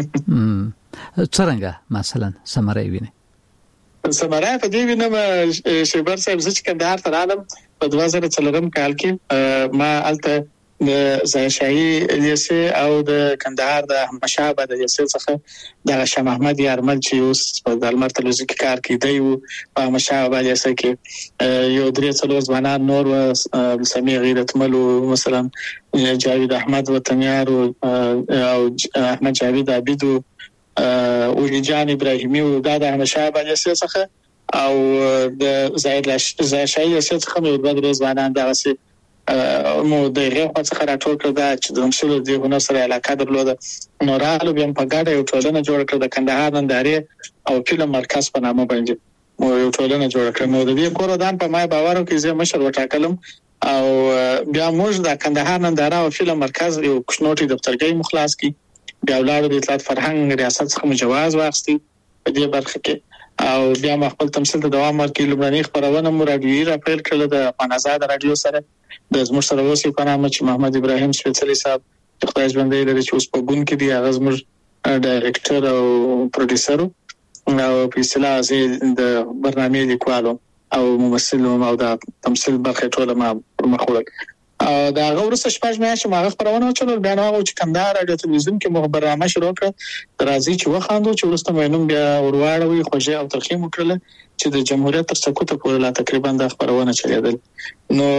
[SPEAKER 6] څنګه مثلا سمره ویني
[SPEAKER 7] سمره په دې وینم شیبر صاحب چې کندهار ته رالم په 2004 کال کې ما الته د زایشاهي لیسه او د کندهار د احمدشاه بابا د لیسه څخه د شاه محمد یارمل چې اوس په دلمر تلویزیون کې کار کوي دی او احمدشاه بابا لیسه کې یو درې څلور ځوانان نور سمي غیرتمل مثلا جاوید احمد وطنیار او احمد جاوید عابد او جان ابراهیمی او د احمدشاه بابا لیسه څخه او د زایشاهي لیسه څخه یو درې ځوانان دغه مو د غوښه څخه راټول کړ دا چې د مسول دی هنر سره علاقه درلوده نورالو بیا په ګډه یو ټولنه جوړ کړ د کندهار نندارې او فلم مرکز په نامه باندې مو یو ټولنه جوړ کړ نو د دې کوردان په ما باور کې زه مشر وټاکلم او بیا موږ د کندهار ننداره او فلم مرکز یو کښنوټي دفترګي مخلاص کی بیا ولادت د اطلاعات فرهنګ ریاست څخه جواز واخستي په دې برخه کې او بیا خپل تمثيل ته دوام ورکړي لمړني خبرونه مو راډیو را پیل کړل د پانازاد راډیو سره د زموږ سره اوسې په نامه چې محمد ابراهیم سپیڅلي صاحب د خدای ژوندې لري چې اوس په ګون کې دی هغه زموږ ډایرکټر او پروډوسر او په اصطلاح د برنامه لیکوالو او ممثل او د تمثيل برخه ټول ما مخولک دا غوړسته شپږ میاشتې ما خبرونه چلول بیا نو چې کندهار رادیو تلویزیون کې مخبرنامه شروع کړ راځي چې وخاندو چې ورسته مینوم بیا ورواړوي خوځه او ترخیم وکړل چې د جمهوریت تر سقوط پورې لا تقریبا د خبرونه چلیدل نو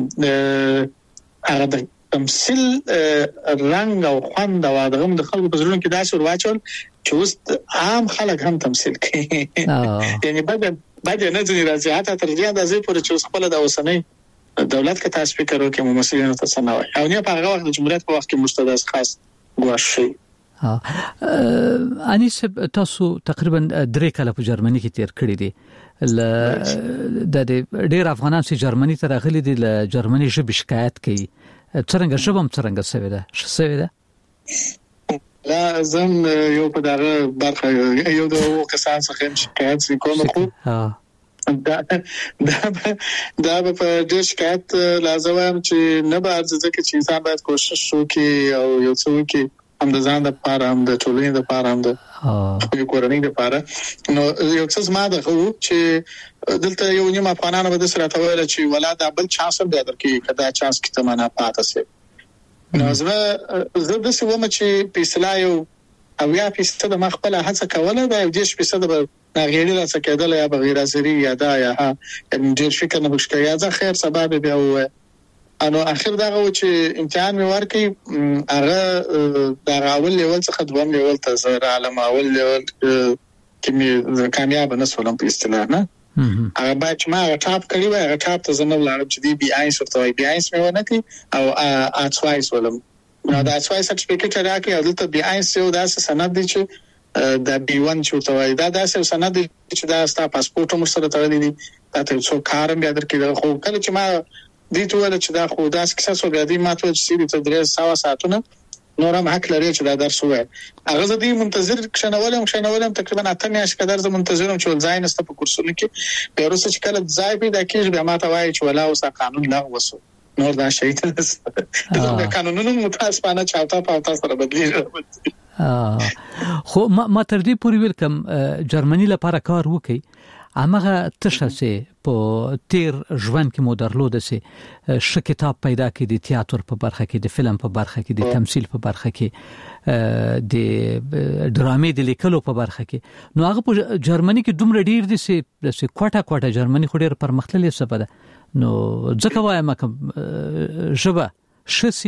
[SPEAKER 7] هغه د تمثيل رنگ او خوند او دغه د خلکو په ځلون کې داسې ورواچول چې اوس عام خلک هم تمثيل کوي یعنی بعد نه ځي راځي حتی تر دې اندازې پورې چې خپل د اوسنۍ دولت کې تاسو فکر وکړئ ممثلینو ته سنوي او نه په هغه وخت د جمهوریت په وخت کې مستداس خاص ګواښ شي
[SPEAKER 6] انیس تاسو تقریبا 3 کاله په جرمني کې تیر کړی دي د ډېر افغانان چې جرمني ته راغلي دي له جرمني ژبې شکایت کوي څنګه ژبم څنګه سوي ده
[SPEAKER 7] لا زم یو په دغه برخه یو د کسان څخه شکایت کوم خو دا په دې شکایت لازم چې نه بعد ځکه چې انسان باید کوشش وکړي او یو څه وکړي هم د ځان لپاره هم د ټولنې لپاره هم د کورنۍ لپاره نو یو څه زما د خو چې دلته یو نیم افغانانو به سره تاویل چې ولادت بل چانس به درکې کدا چانس کې تمنا پاتې سي نو زه د څه ومه چې په اصطلاح یو او یا پیسته د مخبل هڅه کوله دا 10% به ناغېړي را څه کېدل یا بغیر ازري یا دا یا ډېر فکر نه بشته یا ځکه خیر سبب بیا و انو اخر دا و چې امتحان مې ورکړي هغه دا اول لیول څخه دوم لیول ته زه عالم اول لیول کې مې کامیاب نه شولم په اصطلاح نه هغه باید ما ټاپ کړی و هغه ټاپ ته زنه لاړم چې دی بي آی ورته بي آی مې ونه کړی او اټوایس ولم نو دا اټوایس سرټیفیکټ راکې او دلته بي آی یو داسې سند دی چې دا B1 چې وایي دا داسې سند دی چې دا ستا پاسپورت هم سره تړلی دی دا ته څو کارم بیا درکې خو کله چې ما دې ته ول چې دا خو داس کیسه سو بیا دې ماته چې سړي ته 300 ساعتونه نورم حق لري چې دا درس وای هغه زه منتظر کښنولم تقریبا 8 میاشتې قدر زه منتظرم چې ځای نسته په کورسونو کې په روسه چې کله ځای پیدا کیږي بیا ماته وایي چې ولا اوس قانون لغوه وسو نور دا شي ته د قانونونو متاسفانه چاته پاوتا سره بدلیږي
[SPEAKER 6] خو ما تر دې پورې ویل کوم جرمني لپاره کار وکي هغه تشسه په تیر ژوند کې مو درلوده سي ش کتاب پیدا کړي د تیاتر په برخه کې د فلم په برخه کې د تمثيل په برخه کې د ډرامې د لیکلو په برخه کې نو هغه په جرمني کې دومره ډیر دي چې کوټه جرمني خو ډیر پرمختللې سبب ده نو ځکه وایم کوم ژبه شسي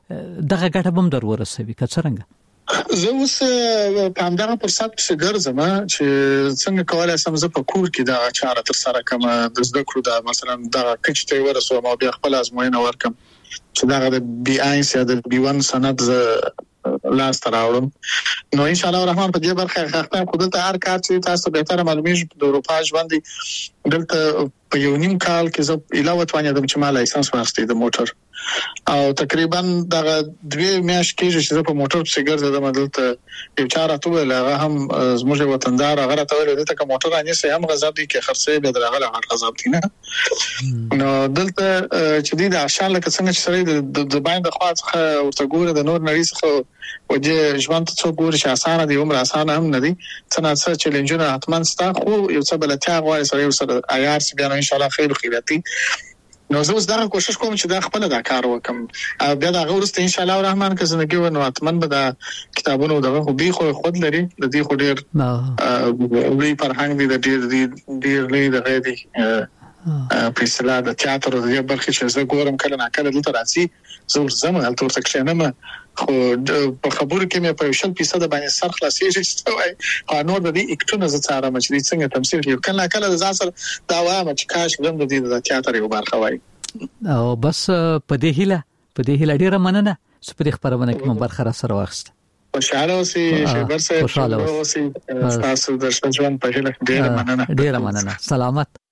[SPEAKER 6] دغه ګټه بم در ورسوي که څنګه؟
[SPEAKER 7] زه اوس په همدغه فرصت کې ګرځم چې څنګه کولای شم زه په کور کې دا چاره تر سره کوم د زده کړو دا مثلا دا کچته ورسوم او بیا خپل ازموینه ورکم چې دا د بي آیس یا د بي 1 سند لاس تراوړم نو ان شاء الله الرحمن په دې برخه خاطر خودته هر کار چې تاسو به تر معلومیږي د اروپا ژوند دلته په یو نیم کال کې زه علاوه توانې د چمال لایسنس واخیستې د موټر او تقریبا دا 2 میاشتې کې چې په موټر څخه ګرځېدم دلته یو چاره ته هغه هم زموږ وطندار هغه راته ویل دته کوم موټر اني سه هم غضب دي کې خرڅې به درغله غضب دي نه نو دلته چې د اشاله کې څنګه چې سره د باندې خواڅه ورته ګوره د نور نړۍ څخه وجه ژوند ته څو ګوري چې اسانه دي عمر اسانه هم نه دي څنګه چیلنجونه حتمان ستا خو یو څه بلتیا غواړي سره یو سره عیار سي بیا ان شاء الله خیر خیراتي نو زه اوس دا کوشش کوم چې دا خپل دا کار وکم بیا دا غوړسته ان شاء الله الرحمن که زندگی ونو حتمان به دا کتابونو دغه خو به خود لري د دې خو ډیر وی فرهنګ دي د ډیر لري د غېدي په اصطلاح د تیاتر د برخه چې زه ګورم کله نه کله دلته راځي زه ورزم هلته ورته کښینم خو په خبرو کې مې په 100% باندې سر خلاصېږي چې قانون د دې اکټونه ز څاره مچ دي څنګه تمثيل کوي کله کله د ځاسر دا وایم چې کاش زم د دې د تیاتر یو برخه وای
[SPEAKER 6] او بس په دې هیله ډیره مننه چې په خبرونه کې مو برخه را سره واخسته
[SPEAKER 7] خوشاله اوسئ چې برسه خوشاله اوسئ تاسو د ژوند په هیله ډیره مننه
[SPEAKER 6] سلامت